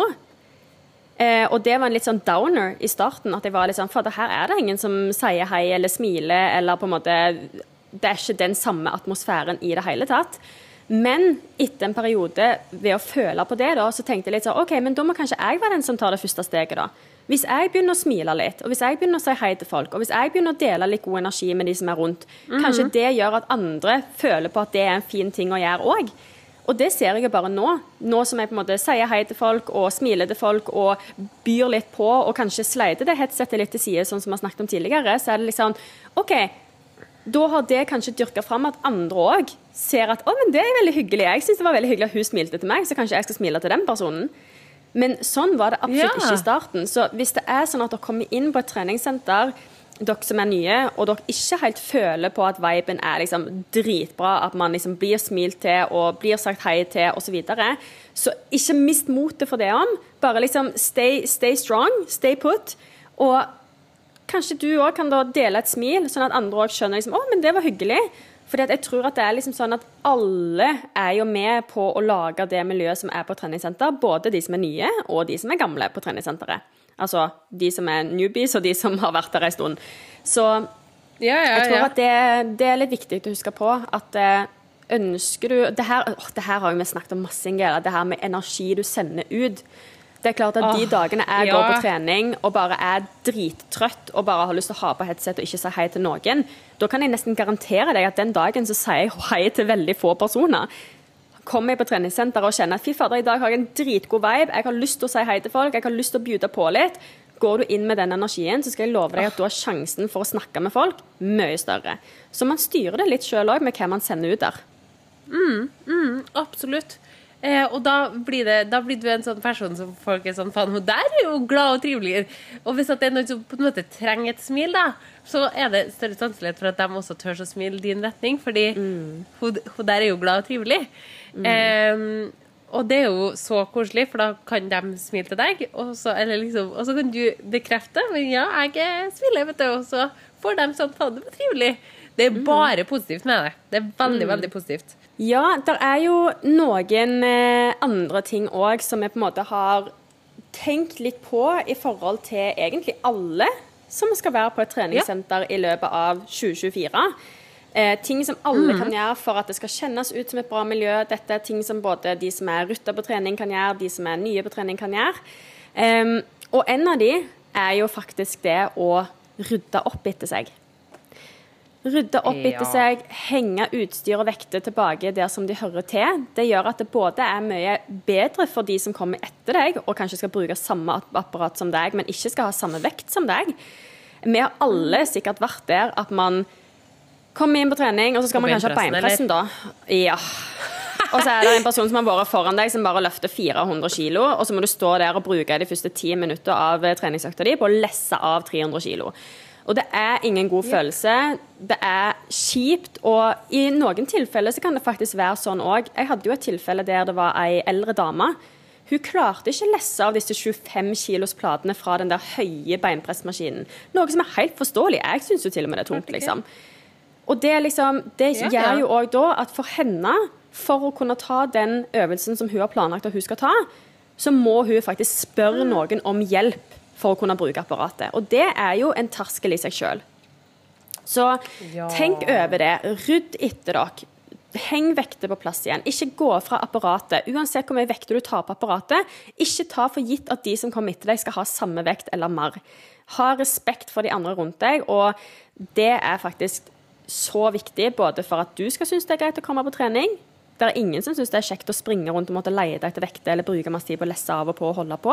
Og det var en litt sånn downer i starten, at jeg var litt sånn, for her det ingen som sier hei eller smiler, eller på en måte, det ikke den samme atmosfæren i det hele tatt. Men etter en periode ved å føle på det da, så tenkte jeg litt sånn, ok, men da må kanskje jeg være den som tar det første steget da. Hvis jeg begynner å smile litt, og hvis jeg begynner å si hei til folk, og hvis jeg begynner å dele litt god energi med de som rundt, kanskje det gjør at andre føler på at det en fin ting å gjøre også. Og det ser jeg bare nå som jeg på en måte sier hei til folk, og smiler til folk, og byr litt på, og kanskje sleider det headsetet litt til side, sånn som vi har snakket om tidligere, så det liksom, ok, da har det kanskje dyrket frem at andre også ser at, men det veldig hyggelig, jeg synes det var veldig hyggelig at hun smilte til meg, så kanskje jeg skal smile til den personen. Men sånn var det absolutt ikke i starten. Så hvis det sånn at dere kommer inn på et treningssenter, dere som nye, og dere ikke helt føler på at viben liksom dritbra, at man liksom blir smilt til og blir sagt hei til og så videre, så ikke mist motet for det om. Bare liksom stay strong, stay put, og kanskje du også kan da dele et smil, sånn at andre også skjønner liksom, men det var hyggelig. Fordi at jeg tror at det liksom sånn at alle jo med på å lage det miljøet som på treningssenter, både de som nye og de som gamle på treningssenteret. Altså de som newbies og de som har vært der en stund. Så jeg tror at det litt viktig å huske på at ønsker du, det her har jo vi snakket om masse, det her med energi du sender ut. Det klart at de dagene jeg går på trening og bare drittrøtt og bare har lyst til å ha på headset og ikke si hei til noen, da kan jeg nesten garantere deg at den dagen så sier jeg hei til veldig få personer. kommer jeg på treningssenter og kjenner at fy fader, i dag har jeg en dritgod vibe, jeg har lyst til å si hei til folk, jeg har lyst til å bjude på litt. Går du inn med den energien, så skal jeg love deg at da er sjansen for å snakke med folk mye større. Så man styrer det litt selv også med hva man sender ut der. Absolutt. Og da blir du en sånn person som folk er sånn, faen, hun der er jo glad og trivelig. Og hvis at det er noen som på en måte trenger et smil da, så er det større sannsynlighet for at de også tør å smile din retning, fordi hun der er jo glad og trivelig. Og det er jo så koselig, for da kan de smile til deg, og så kan du bekrefte, men ja, jeg smiler, vet du, og så får de sånn, faen, det var trivelig. Det er bare positivt med det. Det er veldig, veldig positivt. Ja, det er jo noen andre ting også som jeg på en måte har tenkt litt på i forhold til egentlig alle som skal være på et treningssenter i løpet av 2024. Ting som alle kan gjøre for at det skal kjennes ut som et bra miljø. Dette er ting som både de som er rutta på trening kan gjøre, de som er nye på trening kan gjøre. Og en av de er jo faktisk det å rydde opp etter seg. Rydde opp etter seg, henge utstyr og vekter tilbake der som de hører til. Det gjør at det både er mye bedre for de som kommer etter deg, og kanskje skal bruke samme apparat som deg, men ikke skal ha samme vekt som deg. Vi har alle sikkert vært der at man kommer inn på trening, og så skal man kanskje ha beinpressen da. Ja. Og så er det en person som har vært foran deg som bare løfter 400 kilo, og så må du stå der og bruke de første 10 minutter av treningsøkta di på å lesse av 300 kilo. Og det er ingen god følelse, det er kjipt, og i noen tilfeller så kan det faktisk være sånn også. Jeg hadde jo et tilfelle der det var en eldre dame. Hun klarte ikke å lesse av disse 25 kilos platene fra den der høye beinpressmaskinen. Noe som er helt forståelig. Jeg synes jo til og med det er tungt, liksom. Og det, det gjør jo også da at for henne, for å kunne ta den øvelsen som hun har planlagt at hun skal ta, så må hun faktisk spørre noen om hjelp for å kunne bruke apparatet. Og det er jo en terskel i seg selv. Så tenk over det. Rydd etter dere. Heng vekter på plass igjen. Ikke gå fra apparatet. Uansett hvor mye vekter du tar på apparatet, ikke ta for gitt at de som kommer etter deg skal ha samme vekt eller mer. Ha respekt for de andre rundt deg, og det er faktisk så viktig, både for at du skal synes det er greit å komme på trening. Det er ingen som synes det er kjekt å springe rundt og måtte leie deg til vekter, eller bruke masse tid på å lesse av og på og holde på.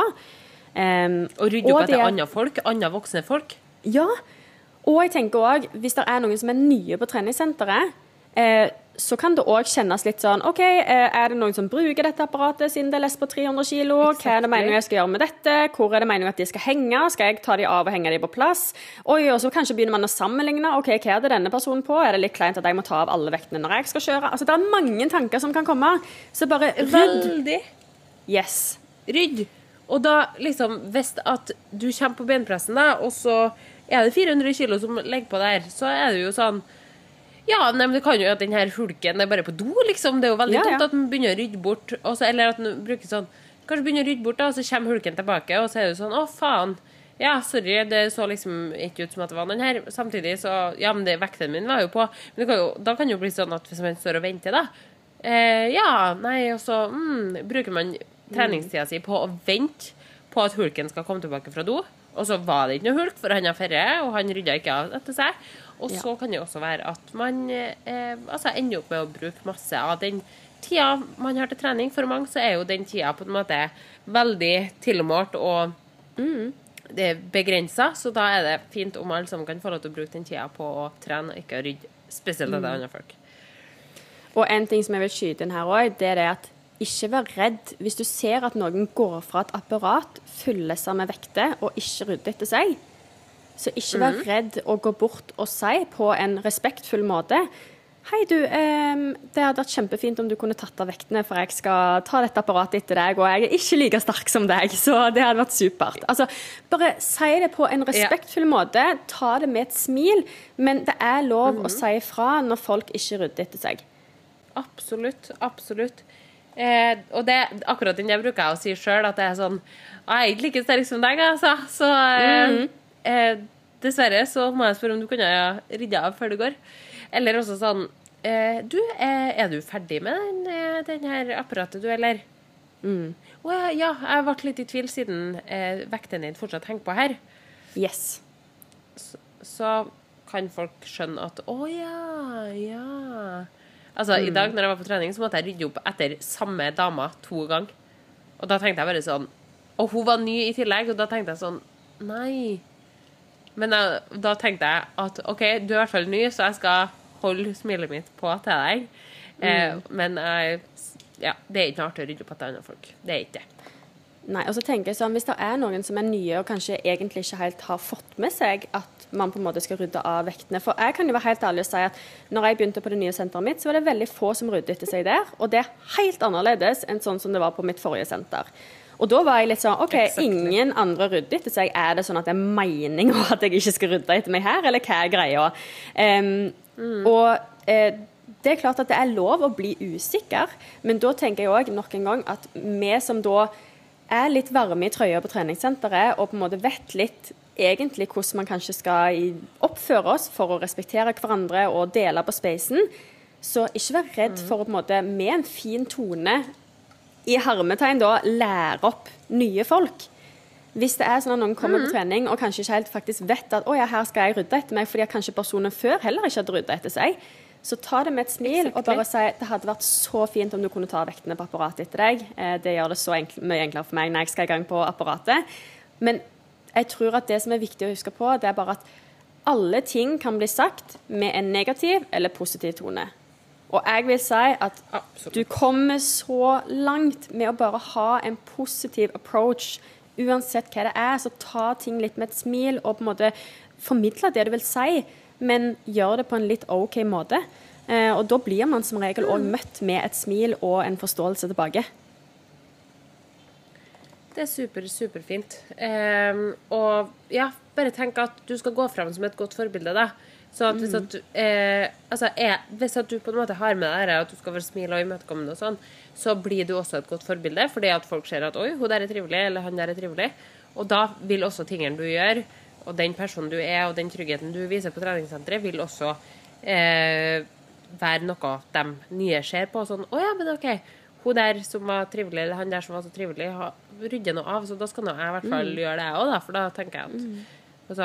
Og rydde opp etter andre folk, andre voksne folk. Ja, og jeg tenker også, hvis det er noen som er nye på treningssenteret, så kan det også kjennes litt sånn, ok, er det noen som bruker dette apparatet siden det er lest på 300 kilo? Hva er det meningen jeg skal gjøre med dette? Hvor er det meningen at de skal henge? Skal jeg ta de av og henge de på plass? Og så kanskje begynner man å sammenligne, ok, hva er det denne personen på? Er det litt kleint at jeg må ta av alle vektene når jeg skal kjøre? Altså, det er mange tanker som kan komme, så bare rydd. Veldig. Yes. Rydd. Og da, hvis at du kommer på benpressen da, og så er det 400 kilo som legger på der, så er det jo sånn, ja, men det kan jo at den her hulken er bare på do, liksom. Det er jo veldig dumt at man begynner å rydde bort, eller at man bruker sånn, kanskje begynner å rydde bort da, og så kommer hulken tilbake, og så er det sånn, å faen, ja, sorry, det så liksom ikke ut som at det var den her. Samtidig så, ja, men vekten min var jo på, men da kan jo bli sånn at hvis man står og venter da, og så bruker man treningstida si på å vente på at hulken skal komme tilbake fra do, og så var det ikke noe hulk, for han har ferre, og han rydda ikke av etter seg. Og så kan det også være at man ender opp med å bruke masse av den tida man har til trening. For mange så er jo den tida på en måte veldig tilmålt og det er begrenset, så da er det fint om alle som kan få lov til å bruke den tida på å trene og ikke å rydde, spesielt etter andre folk. Og en ting som jeg vil skyte inn her også, det er det at ikke vær redd hvis du ser at noen går fra et apparat fullesset med vekter og ikke rydder etter seg. Så ikke vær redd å gå bort og si på en respektfull måte, hei du, det hadde vært kjempefint om du kunne tatt av vektene, for jeg skal ta dette apparatet etter deg, og jeg er ikke like sterk som deg, så det hadde vært supert. Altså, bare si det på en respektfull måte, ta det med et smil, men det er lov å si fra når folk ikke rydder etter seg. Absolutt, absolutt. Og det, akkurat den jeg bruker å si selv, at det er sånn, jeg er ikke like sterk som deg, altså. Så dessverre så må jeg spørre om du kunne rydde av før det går. Eller også sånn, du, er du ferdig med den her apparatet du, eller? Og ja, jeg ble litt i tvil siden vekten din fortsatt henger på her. Yes. Så kan folk skjønne at, ja. Altså, i dag når jeg var på trening, så måtte jeg rydde opp etter samme dama 2 ganger. Og da tenkte jeg bare sånn, og hun var ny i tillegg, og da tenkte jeg sånn, nei. Men da tenkte jeg at, ok, du i hvert fall ny, så jeg skal holde smilet mitt på til deg. Men ja, det ikke noe artig å rydde opp etter andre folk. Det ikke det. Nei, og så tenker jeg sånn, hvis det noen som nye og kanskje egentlig ikke helt har fått med seg at man på en måte skal rydde av vektene. For jeg kan jo være helt ærlig og si at når jeg begynte på det nye senteret mitt, så var det veldig få som rydde etter seg der, og det helt annerledes enn sånn som det var på mitt forrige senter. Og da var jeg litt sånn, ok, ingen andre rydder etter seg. Det sånn at det meningen at jeg ikke skal rydde etter meg her, eller hva greia? Det klart at det lov å bli usikker, men da tenker jeg også nok en gang at vi som da litt varme i trøya på treningssenteret, og på en måte vet litt egentlig hvordan man kanskje skal oppføre oss for å respektere hverandre og dele på spacen, så ikke vær redd for å på en måte med en fin tone i hermetegn da lære opp nye folk. Hvis det sånn at noen kommer på trening og kanskje ikke helt faktisk vet at ja, her skal jeg rydde etter meg, fordi kanskje personen før heller ikke hadde ryddet etter seg, så ta det med et smil og bare si det hadde vært så fint om du kunne ta vektene på apparatet etter deg. Det gjør det så mye enklere for meg når jeg skal i gang på apparatet. Men jeg tror at det som viktig å huske på, det bare at alle ting kan bli sagt med en negativ eller positiv tone. Og jeg vil si at du kommer så langt med å bare ha en positiv approach. Uansett hva det så ta ting litt med et smil og på en måte formidle det du vil si, men gjør det på en litt ok måte. Og da blir man som regel også møtt med et smil og en forståelse tilbake. Det superfint. Og ja, bare tenk at du skal gå frem som et godt forbilde da. Så at hvis at du på en måte har med deg at du skal være smil og imøtekommende og sånn, så blir du også et godt forbilde, fordi at folk ser at oi, hun der trivelig, eller han der trivelig. Og da vil også tingene du gjør, og den personen du og den tryggheten du viser på treningssenteret, vil også være noe de nye ser på. Sånn, ja, men ok, hun der som var trivelig, eller han der som var så trivelig, rydder noe av, så da skal nå jeg i hvert fall gjøre det også da, for da tenker jeg at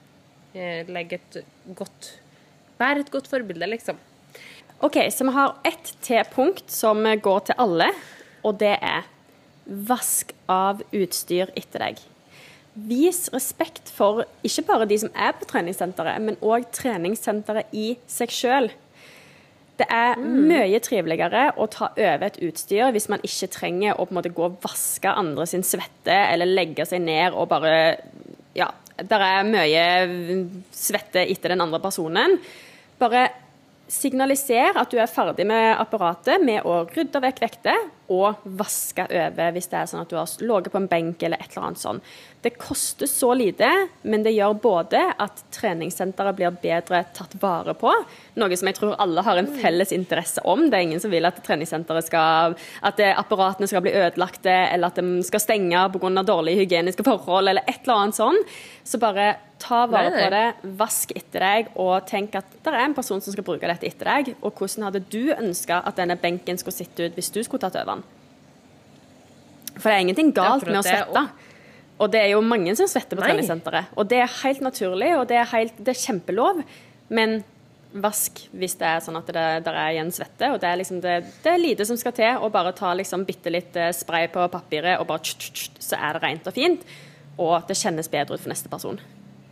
vær et godt forbilde, liksom. Ok, så vi har ett til punkt som går til alle, og det vask av utstyr etter deg. Vis respekt for ikke bare de som på treningssenteret, men også treningssenteret i seg selv. Det mye triveligere å ta over et utstyr hvis man ikke trenger å på en måte gå og vaske andre sin svette, eller legge seg ned og bare, ja, der mye svette etter den andre personen. Bare signaliser at du ferdig med apparatet med å rydde vekk vekter og vaske over hvis det sånn at du har ligget på en benk eller et eller annet sånn. Det koster så lite, men det gjør både at treningssenteret blir bedre tatt vare på, noe som jeg tror alle har en felles interesse om. Det ingen som vil at treningssenteret at apparatene skal bli ødelagte, eller at de skal stenge på grunn av dårlige hygieniske forhold, eller et eller annet sånn. Så bare ta vare på det, vask etter deg, og tenk at det en person som skal bruke dette etter deg, og hvordan hadde du ønsket at denne benken skulle sitte ut hvis du skulle tatt over den? For det ingenting galt med å svette. Og det jo mange som svetter på treningssenteret. Og det helt naturlig, og det det kjempelov. Men vask hvis det sånn at det igjen svette, og det liksom det lite som skal til, og bare ta liksom bitte litt spray på papiret, og bare så det rent og fint, og det kjennes bedre ut for neste person.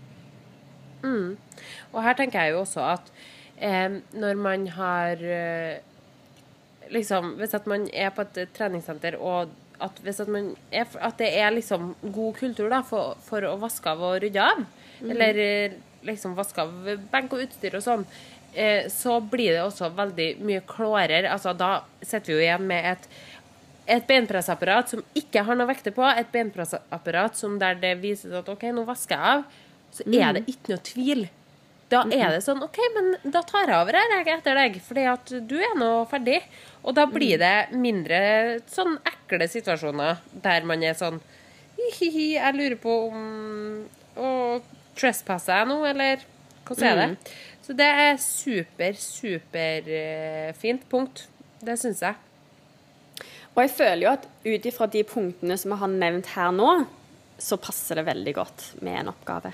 Og her tenker jeg jo også at når man har liksom, hvis at man på et treningssenter, og at hvis at man at det liksom god kultur da, for å vaske av og rydde av, eller liksom vaske av benk og utstyr og sånn, så blir det også veldig mye klårere. Altså da setter vi jo igjen med et benpressapparat som ikke har noe vekter på, et benpressapparat som der det viser at ok, nå vasker jeg av, så det ikke noe tvil. Da det sånn, ok, men da tar jeg over her etter deg, fordi at du nå ferdig. Og da blir det mindre sånn ekle situasjoner, der man sånn, jeg lurer på om trespasser jeg nå, eller hva det? Så det super fint punkt. Det synes jeg. Og jeg føler jo at utifra de punktene som jeg har nevnt her nå, så passer det veldig godt med en oppgave.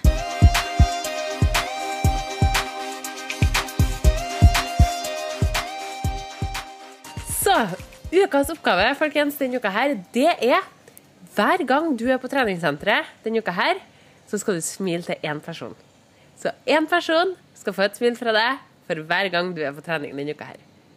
Så, ukas oppgave, folkens, denne uka her, det hver gang du på treningssenteret denne uka her, så skal du smile til en person. Så en person skal få et smil fra deg for hver gang du på trening denne uka her.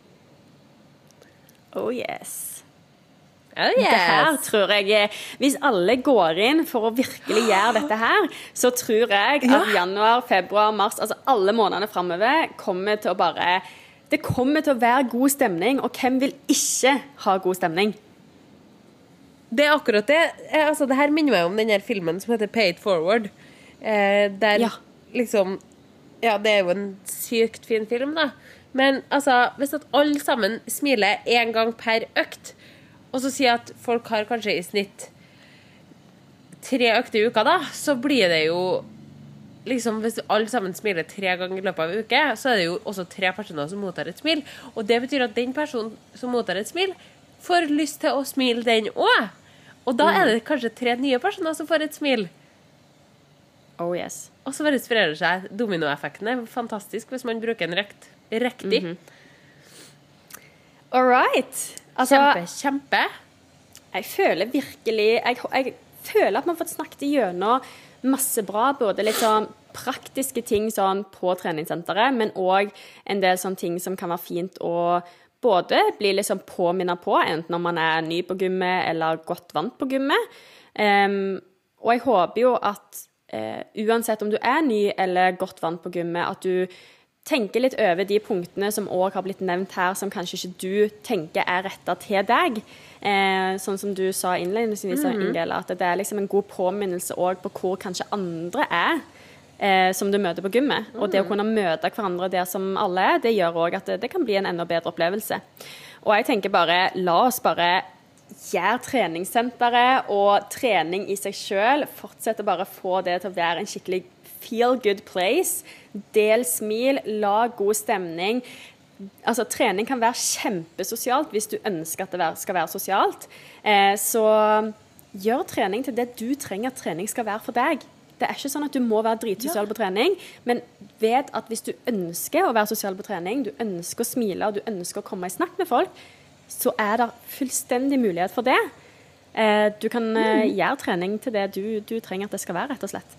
Oh yes. Oh yes. Det her tror jeg, hvis alle går inn for å virkelig gjøre dette her, så tror jeg at januar, februar, mars, altså alle månedene fremover kommer til å det kommer til å være god stemning, og hvem vil ikke ha god stemning? Det akkurat det. Altså, det her minner meg om den her filmen som heter Pay It Forward. Der liksom, det jo en sykt fin film da. Men altså, hvis at alle sammen smiler en gang per økt, og så sier at folk har kanskje i snitt 3 økter i uka da, så blir det jo liksom, hvis alle sammen smiler 3 ganger i løpet av en uke, så det jo også 3 personer som mottar et smil. Og det betyr at den personen som mottar et smil får lyst til å smile den også. Og da det kanskje 3 nye personer som får et smil. Oh yes. Og så bare sprer det seg. Dominoeffekten fantastisk hvis man bruker en riktig. All right. Altså, kjempe. Jeg føler virkelig, jeg føler at man har fått snakket gjennom masse bra, både litt sånn praktiske ting sånn på treningssenteret, men også en del sånne ting som kan være fint å både bli liksom påminnet på, enten når man ny på gymmet eller godt vant på gymmet. Og jeg håper jo at uansett om du ny eller godt vant på gymmet, at du tenker litt over de punktene som også har blitt nevnt her, som kanskje ikke du tenker rettet til deg. Sånn som du sa innledningsvis, Ingela, at det liksom en god påminnelse også på hvor kanskje andre som du møter på gymmet. Og det å kunne møte hverandre der som alle det gjør også at det kan bli en enda bedre opplevelse. Og jeg tenker bare, la oss bare gjøre treningssenteret og trening i seg selv, fortsette bare å få det til å være en skikkelig feel good place, del smil, la god stemning. Altså, trening kan være kjempesosialt hvis du ønsker at det skal være sosialt. Så gjør trening til det du trenger at trening skal være for deg. Det ikke sånn at du må være dritsosial på trening, men vet at hvis du ønsker å være sosial på trening, du ønsker å smile, og du ønsker å komme i snakk med folk, så det fullstendig mulighet for det. Du kan gjøre trening til det du trenger at det skal være, rett og slett.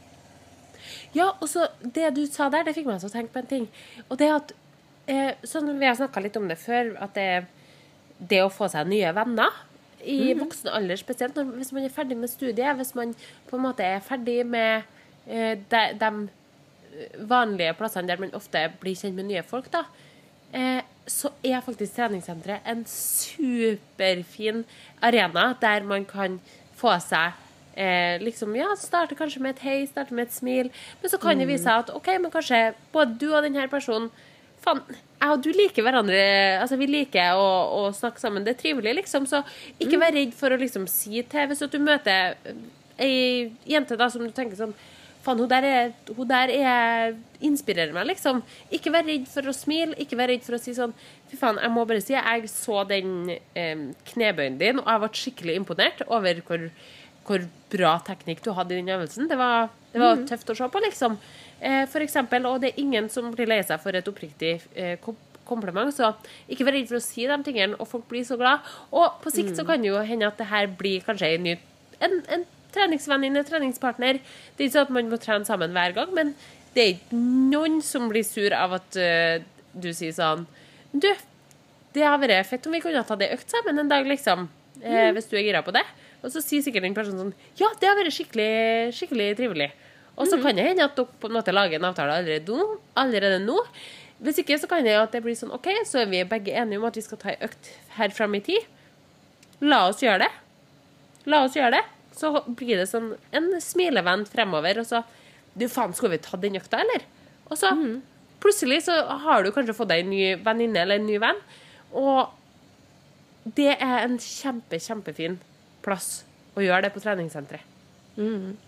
Ja, og så det du sa der, det fikk meg til å tenke på en ting. Og det at, sånn vi har snakket litt om det før, at det å få seg nye venner, i voksen alder spesielt, hvis man ferdig med studiet, hvis man på en måte ferdig med de vanlige plassene der man ofte blir kjent med nye folk da, så faktisk treningssenteret en superfin arena der man kan få seg liksom, starte kanskje med et hei, starte med et smil, men så kan det vise seg at ok, men kanskje både du og denne personen jeg og du liker hverandre, altså vi liker å snakke sammen, det trivelig liksom, så ikke vær redd for å liksom si til, hvis du møter en jente da, som du tenker sånn, hun der inspirerer meg liksom, ikke vær redd for å smile, ikke vær redd for å si sånn, fy faen, jeg må bare si, jeg så den knebøyen din, og jeg ble skikkelig imponert over hvor bra teknikk du hadde i den øvelsen, det var tøft å se på liksom, for eksempel, og det ingen som blir lei seg for et oppriktig kompliment, så ikke vær redd for å si de tingene, og folk blir så glad, og på sikt så kan det jo hende at det her blir kanskje en treningsvenninne, treningspartner, det ikke sånn at man må trene sammen hver gang, men det ikke noen som blir sur av at du sier sånn, du, det har vært fett om vi kunne ta det økt sammen en dag liksom, hvis du gira på det, og så sier sikkert den personen sånn, ja, det har vært skikkelig, skikkelig trivelig. Og så kan det hende at dere på en måte lager en avtale allerede nå. Hvis ikke, så kan det at det blir sånn, ok, så vi begge enige om at vi skal ta en økt her frem i tid. La oss gjøre det. Så blir det sånn en smilevenn fremover, og så, du faen, skal vi ta den økta, eller? Og så, plutselig så har du kanskje fått deg en ny venninne eller en ny venn, og det en kjempefin plass å gjøre det på treningssenteret.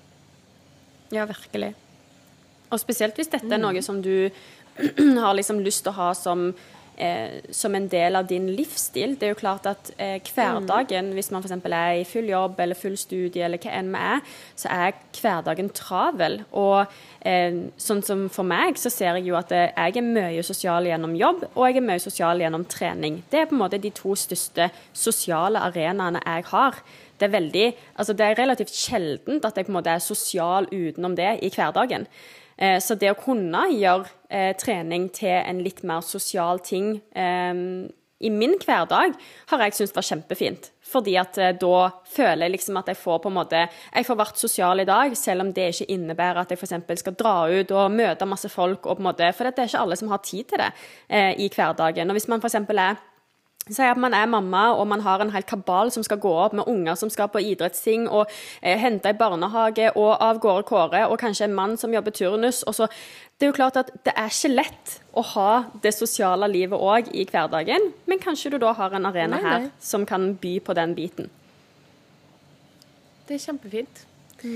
Ja, virkelig. Og spesielt hvis dette noe som du har liksom lyst til å ha som som en del av din livsstil. Det er jo klart at hverdagen, hvis man for eksempel er i full jobb eller full studie eller hva enn vi så er hverdagen travel. Og sånn som for meg, så ser jeg jo at jeg er mye sosial gjennom jobb, og jeg er mye sosial gjennom trening. Det er på en måte de to største sosiale arenaene jeg har. Det er relativt sjeldent at jeg på en måte er sosial utenom det i hverdagen. Så det å kunne gjøre trening til en litt mer sosial ting i min hverdag har jeg syntes var kjempefint. Fordi at da føler jeg liksom at jeg får vært sosial i dag, selv om det ikke innebærer at jeg for eksempel skal dra ut og møte masse folk, og for det er ikke alle som har tid til det i hverdagen. Og hvis man for eksempel si at man er mamma, og man har en hel kabal som skal gå opp med unger som skal på idrettsting, og hente i barnehage, og av gårde kåre, og kanskje en mann som jobber turnus. Og så, det er jo klart at det er ikke lett å ha det sosiale livet også i hverdagen, men kanskje du da har en arena her som kan by på den biten. Det er kjempefint.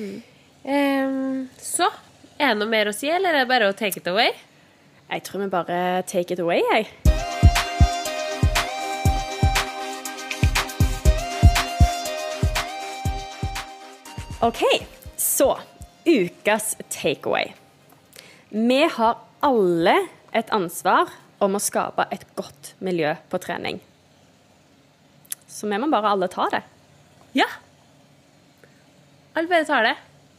Så, er det noe mer å si, eller er det bare å take it away? Jeg tror vi bare take it away, jeg. Ok, så ukas takeaway. Vi har alle et ansvar om å skape et godt miljø på trening. Så vi må bare alle ta det. Ja. Alle bare tar det.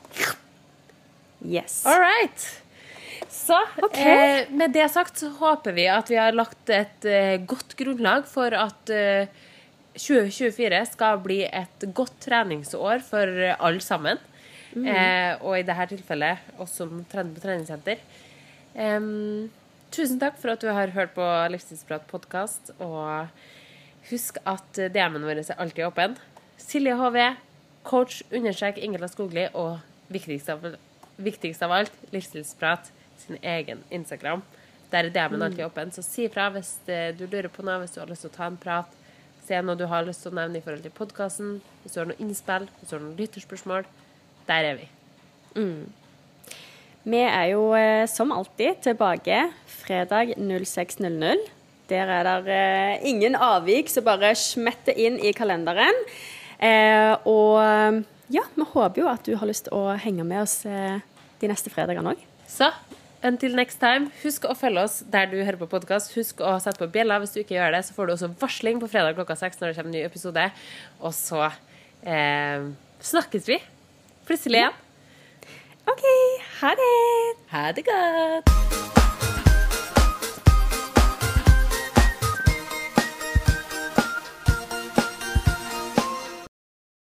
Yes. All right. Så med det sagt så håper vi at vi har lagt et godt grunnlag for at 2024 skal bli et godt treningsår for alle sammen. Og i dette tilfellet også som trener på treningssenter. Tusen takk for at du har hørt på Livsstilsprat podcast, og husk at DM-en vår er alltid åpen. Silje HV, coach _Ingela Skogli, og viktigst av alt, Livsstilsprat sin egen Instagram. Der er DM-en alltid åpen, så si fra hvis du lurer på noe, hvis du har lyst til å ta en prat, se noe du har lyst til å nevne i forhold til podcasten, hvis du har noe innspill, hvis du har noen lytterspørsmål. Der er vi. Vi er jo som alltid tilbake fredag 06:00. Der er det ingen avvik, så bare smette inn i kalenderen. Og ja, vi håper jo at du har lyst til å henge med oss de neste fredagene også. Så, until next time, husk å følge oss der du hører på podcast. Husk å sette på bjella. Hvis du ikke gjør det, så får du også varsling på fredag klokka 6 når det kommer en ny episode. Og så snakkes vi plutselig igjen. Ok, ha det! Ha det godt!